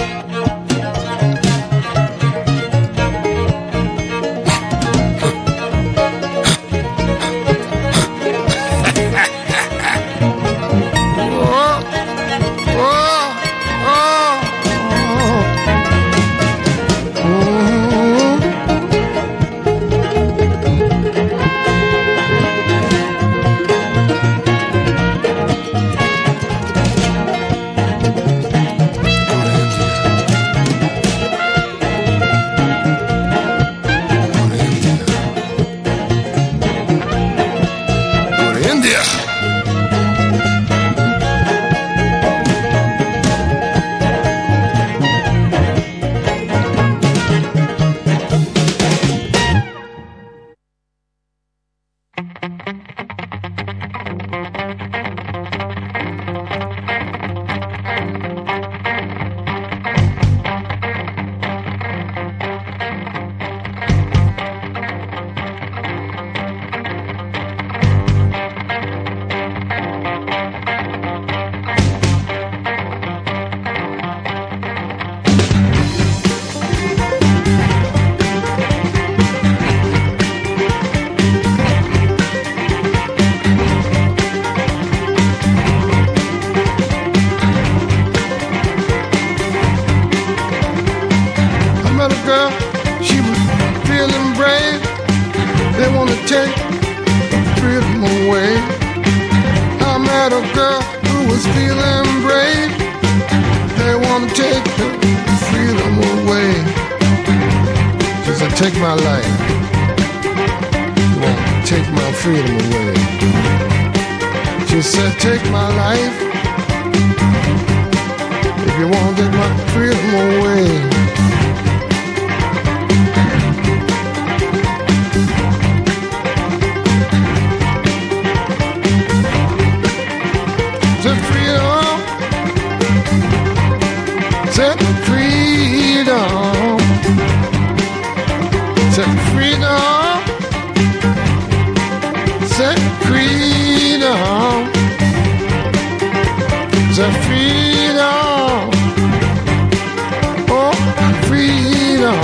Take my life, you won't take my freedom away. She said, take my life, if you won't take my freedom away. Set freedom, set freedom. Say freedom, oh freedom,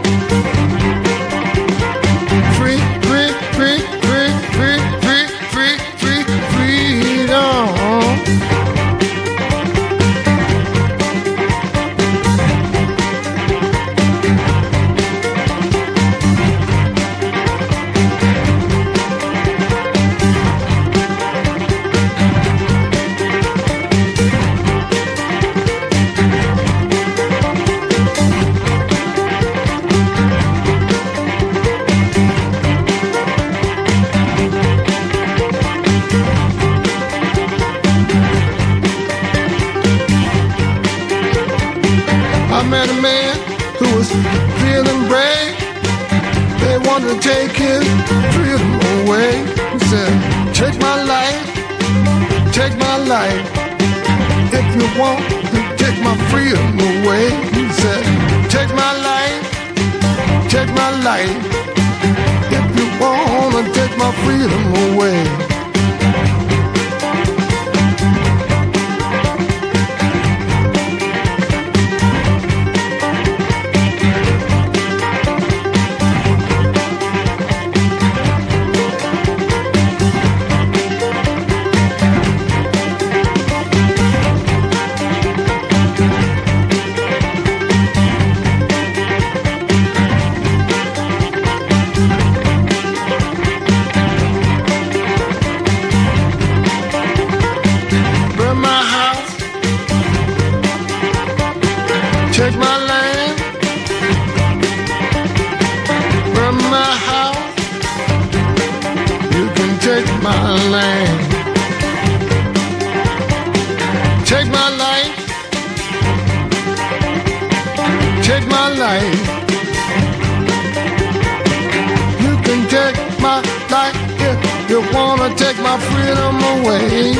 free, free, free, free, free, free, free, free, freedom. I met a man who was feeling brave. They wanted to take his freedom away. He said, take my life, take my life. If you want to take my freedom away. He said, take my life, take my life. If you want to take my freedom away. Take my land, burn my house. You can take my land. Take my life, take my life. You can take my life if you wanna take my freedom away.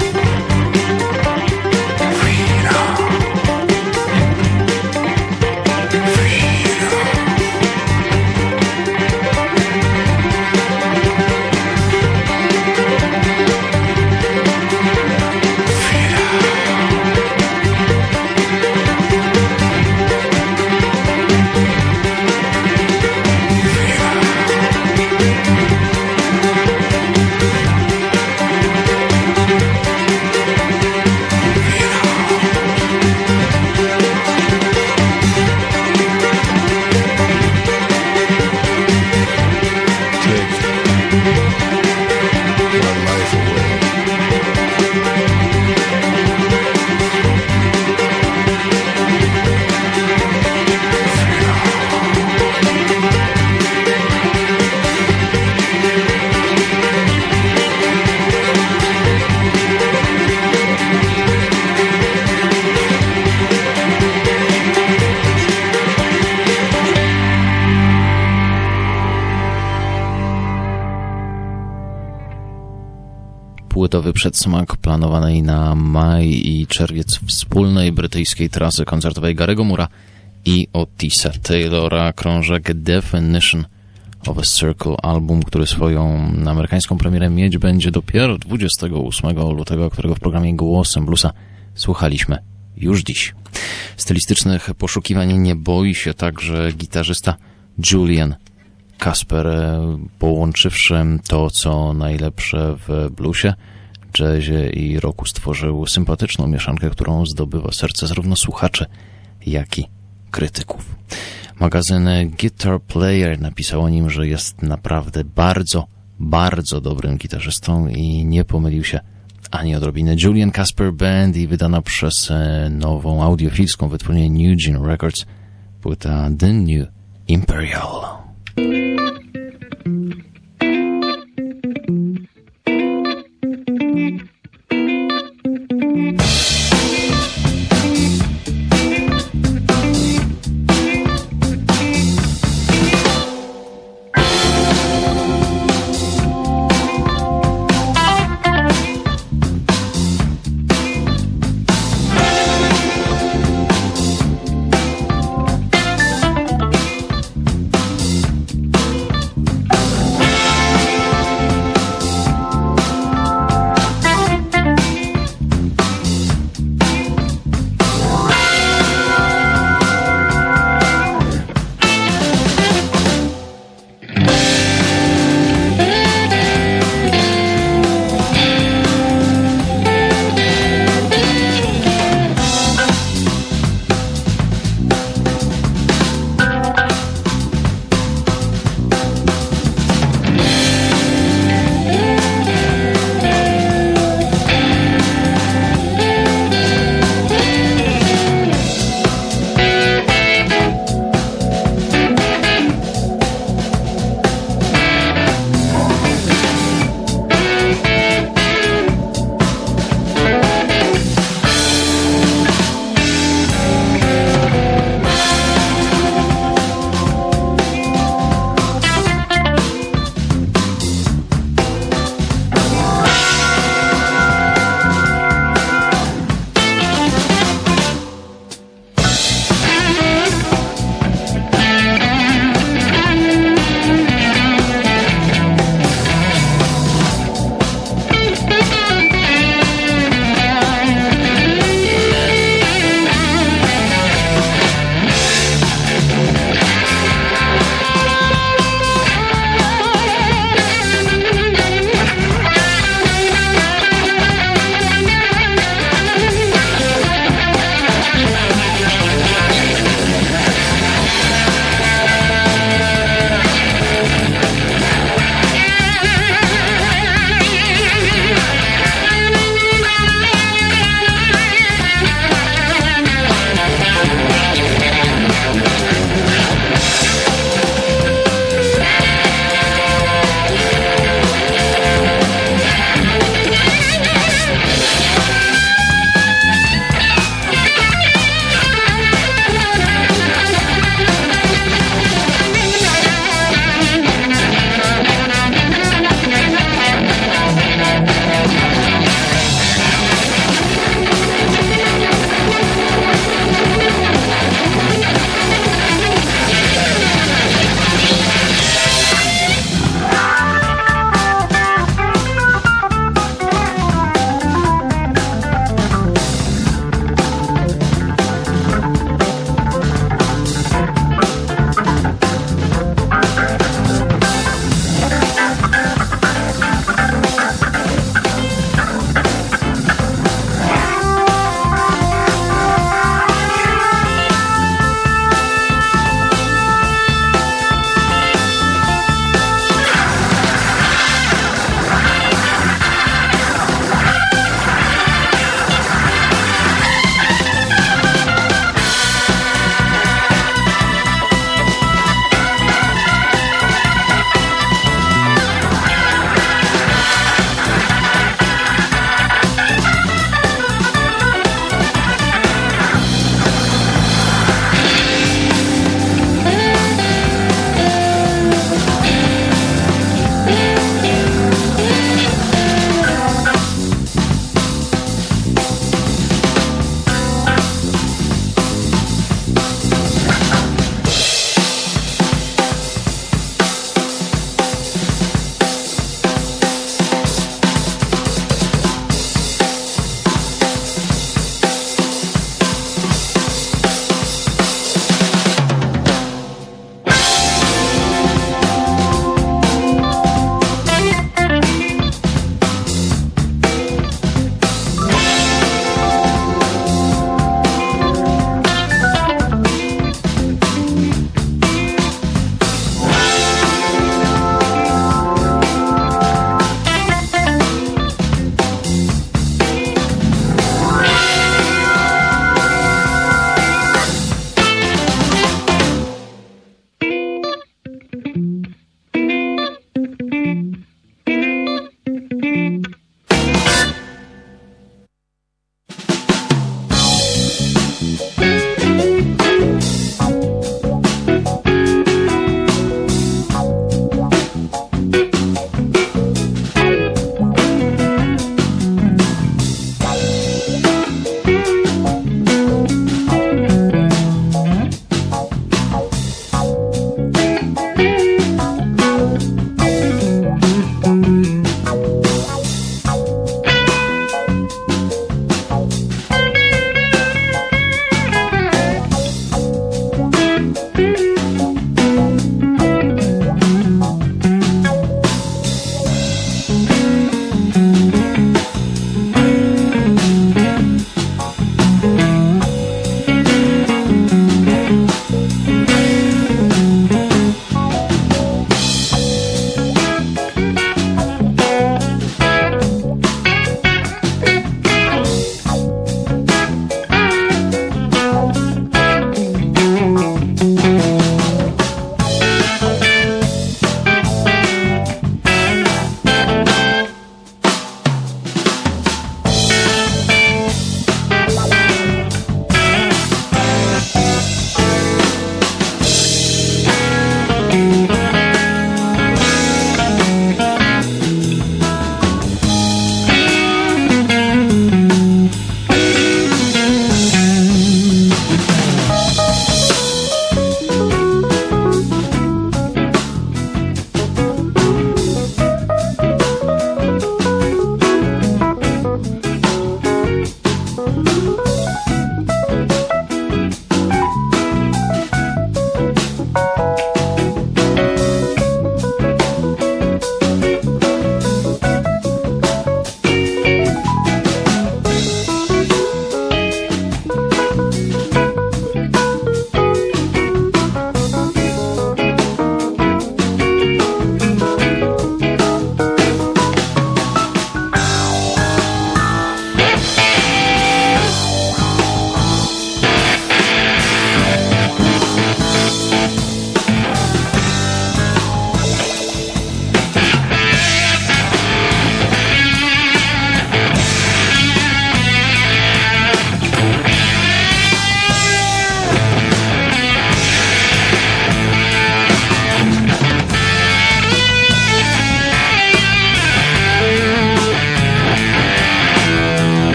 Płytowy przedsmak planowanej na maj i czerwiec wspólnej brytyjskiej trasy koncertowej Gary'ego Moore'a i Otisa Taylora, krążek Definition of a Circle, album, który swoją amerykańską premierę mieć będzie dopiero 28 lutego, którego w programie Głosem Bluesa słuchaliśmy już dziś. Stylistycznych poszukiwań nie boi się także gitarzysta Julian Casper, połączywszy to, co najlepsze w bluesie, jazzie i rocku, stworzył sympatyczną mieszankę, którą zdobywa serce zarówno słuchaczy, jak i krytyków. Magazyn Guitar Player napisał o nim, że jest naprawdę bardzo, bardzo dobrym gitarzystą i nie pomylił się ani odrobinę. Julian Casper Band i wydana przez nową audiofilską wytwórnię New Gene Records płyta The New Imperial.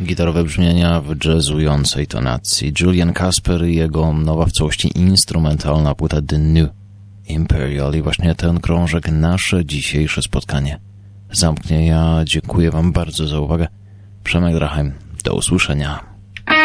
Gitarowe brzmienia w jazzującej tonacji. Julian Casper i jego nowa w całości instrumentalna płyta The New Imperial. I właśnie ten krążek nasze dzisiejsze spotkanie zamknie. Ja dziękuję wam bardzo za uwagę. Przemek Drachheim. Do usłyszenia.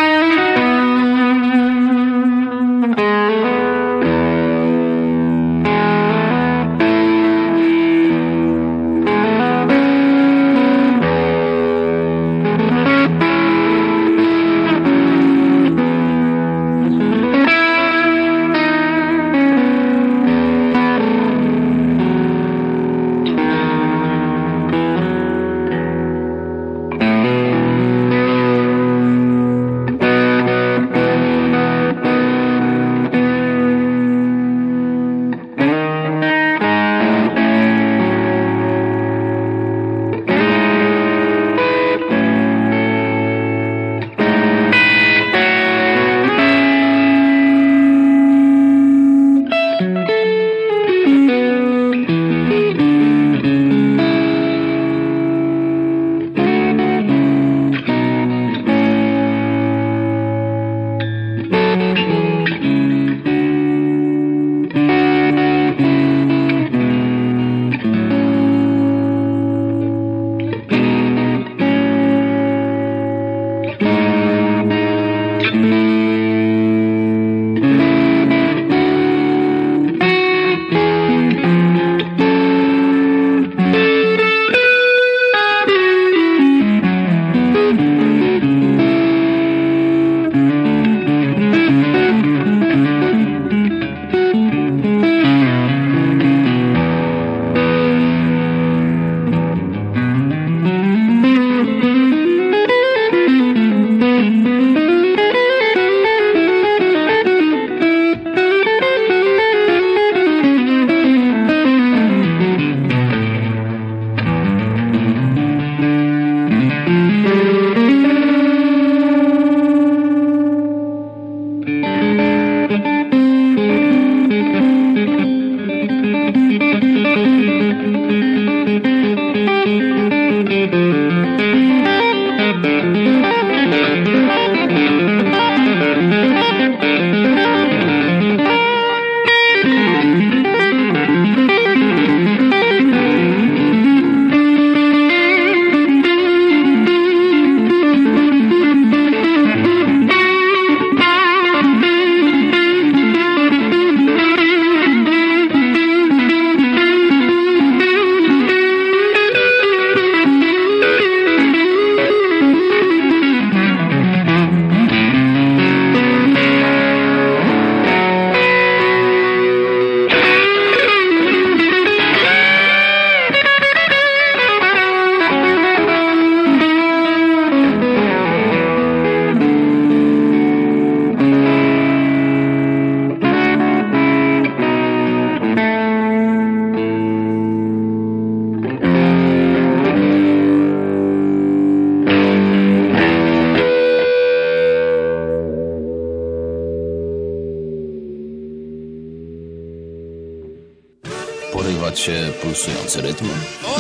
Porywać się pulsujące rytmy.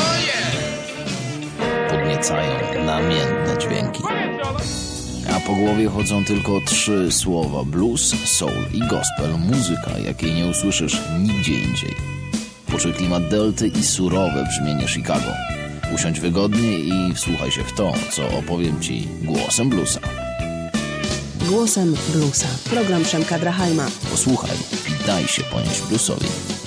Podniecają namiętne dźwięki. A po głowie chodzą tylko 3 słowa: blues, soul i gospel. Muzyka, jakiej nie usłyszysz nigdzie indziej. Poczuj klimat delty i surowe brzmienie Chicago. Usiądź wygodnie i wsłuchaj się w to, co opowiem ci głosem bluesa. Głosem bluesa. Program Przemka Drachheima. Posłuchaj i daj się ponieść bluesowi.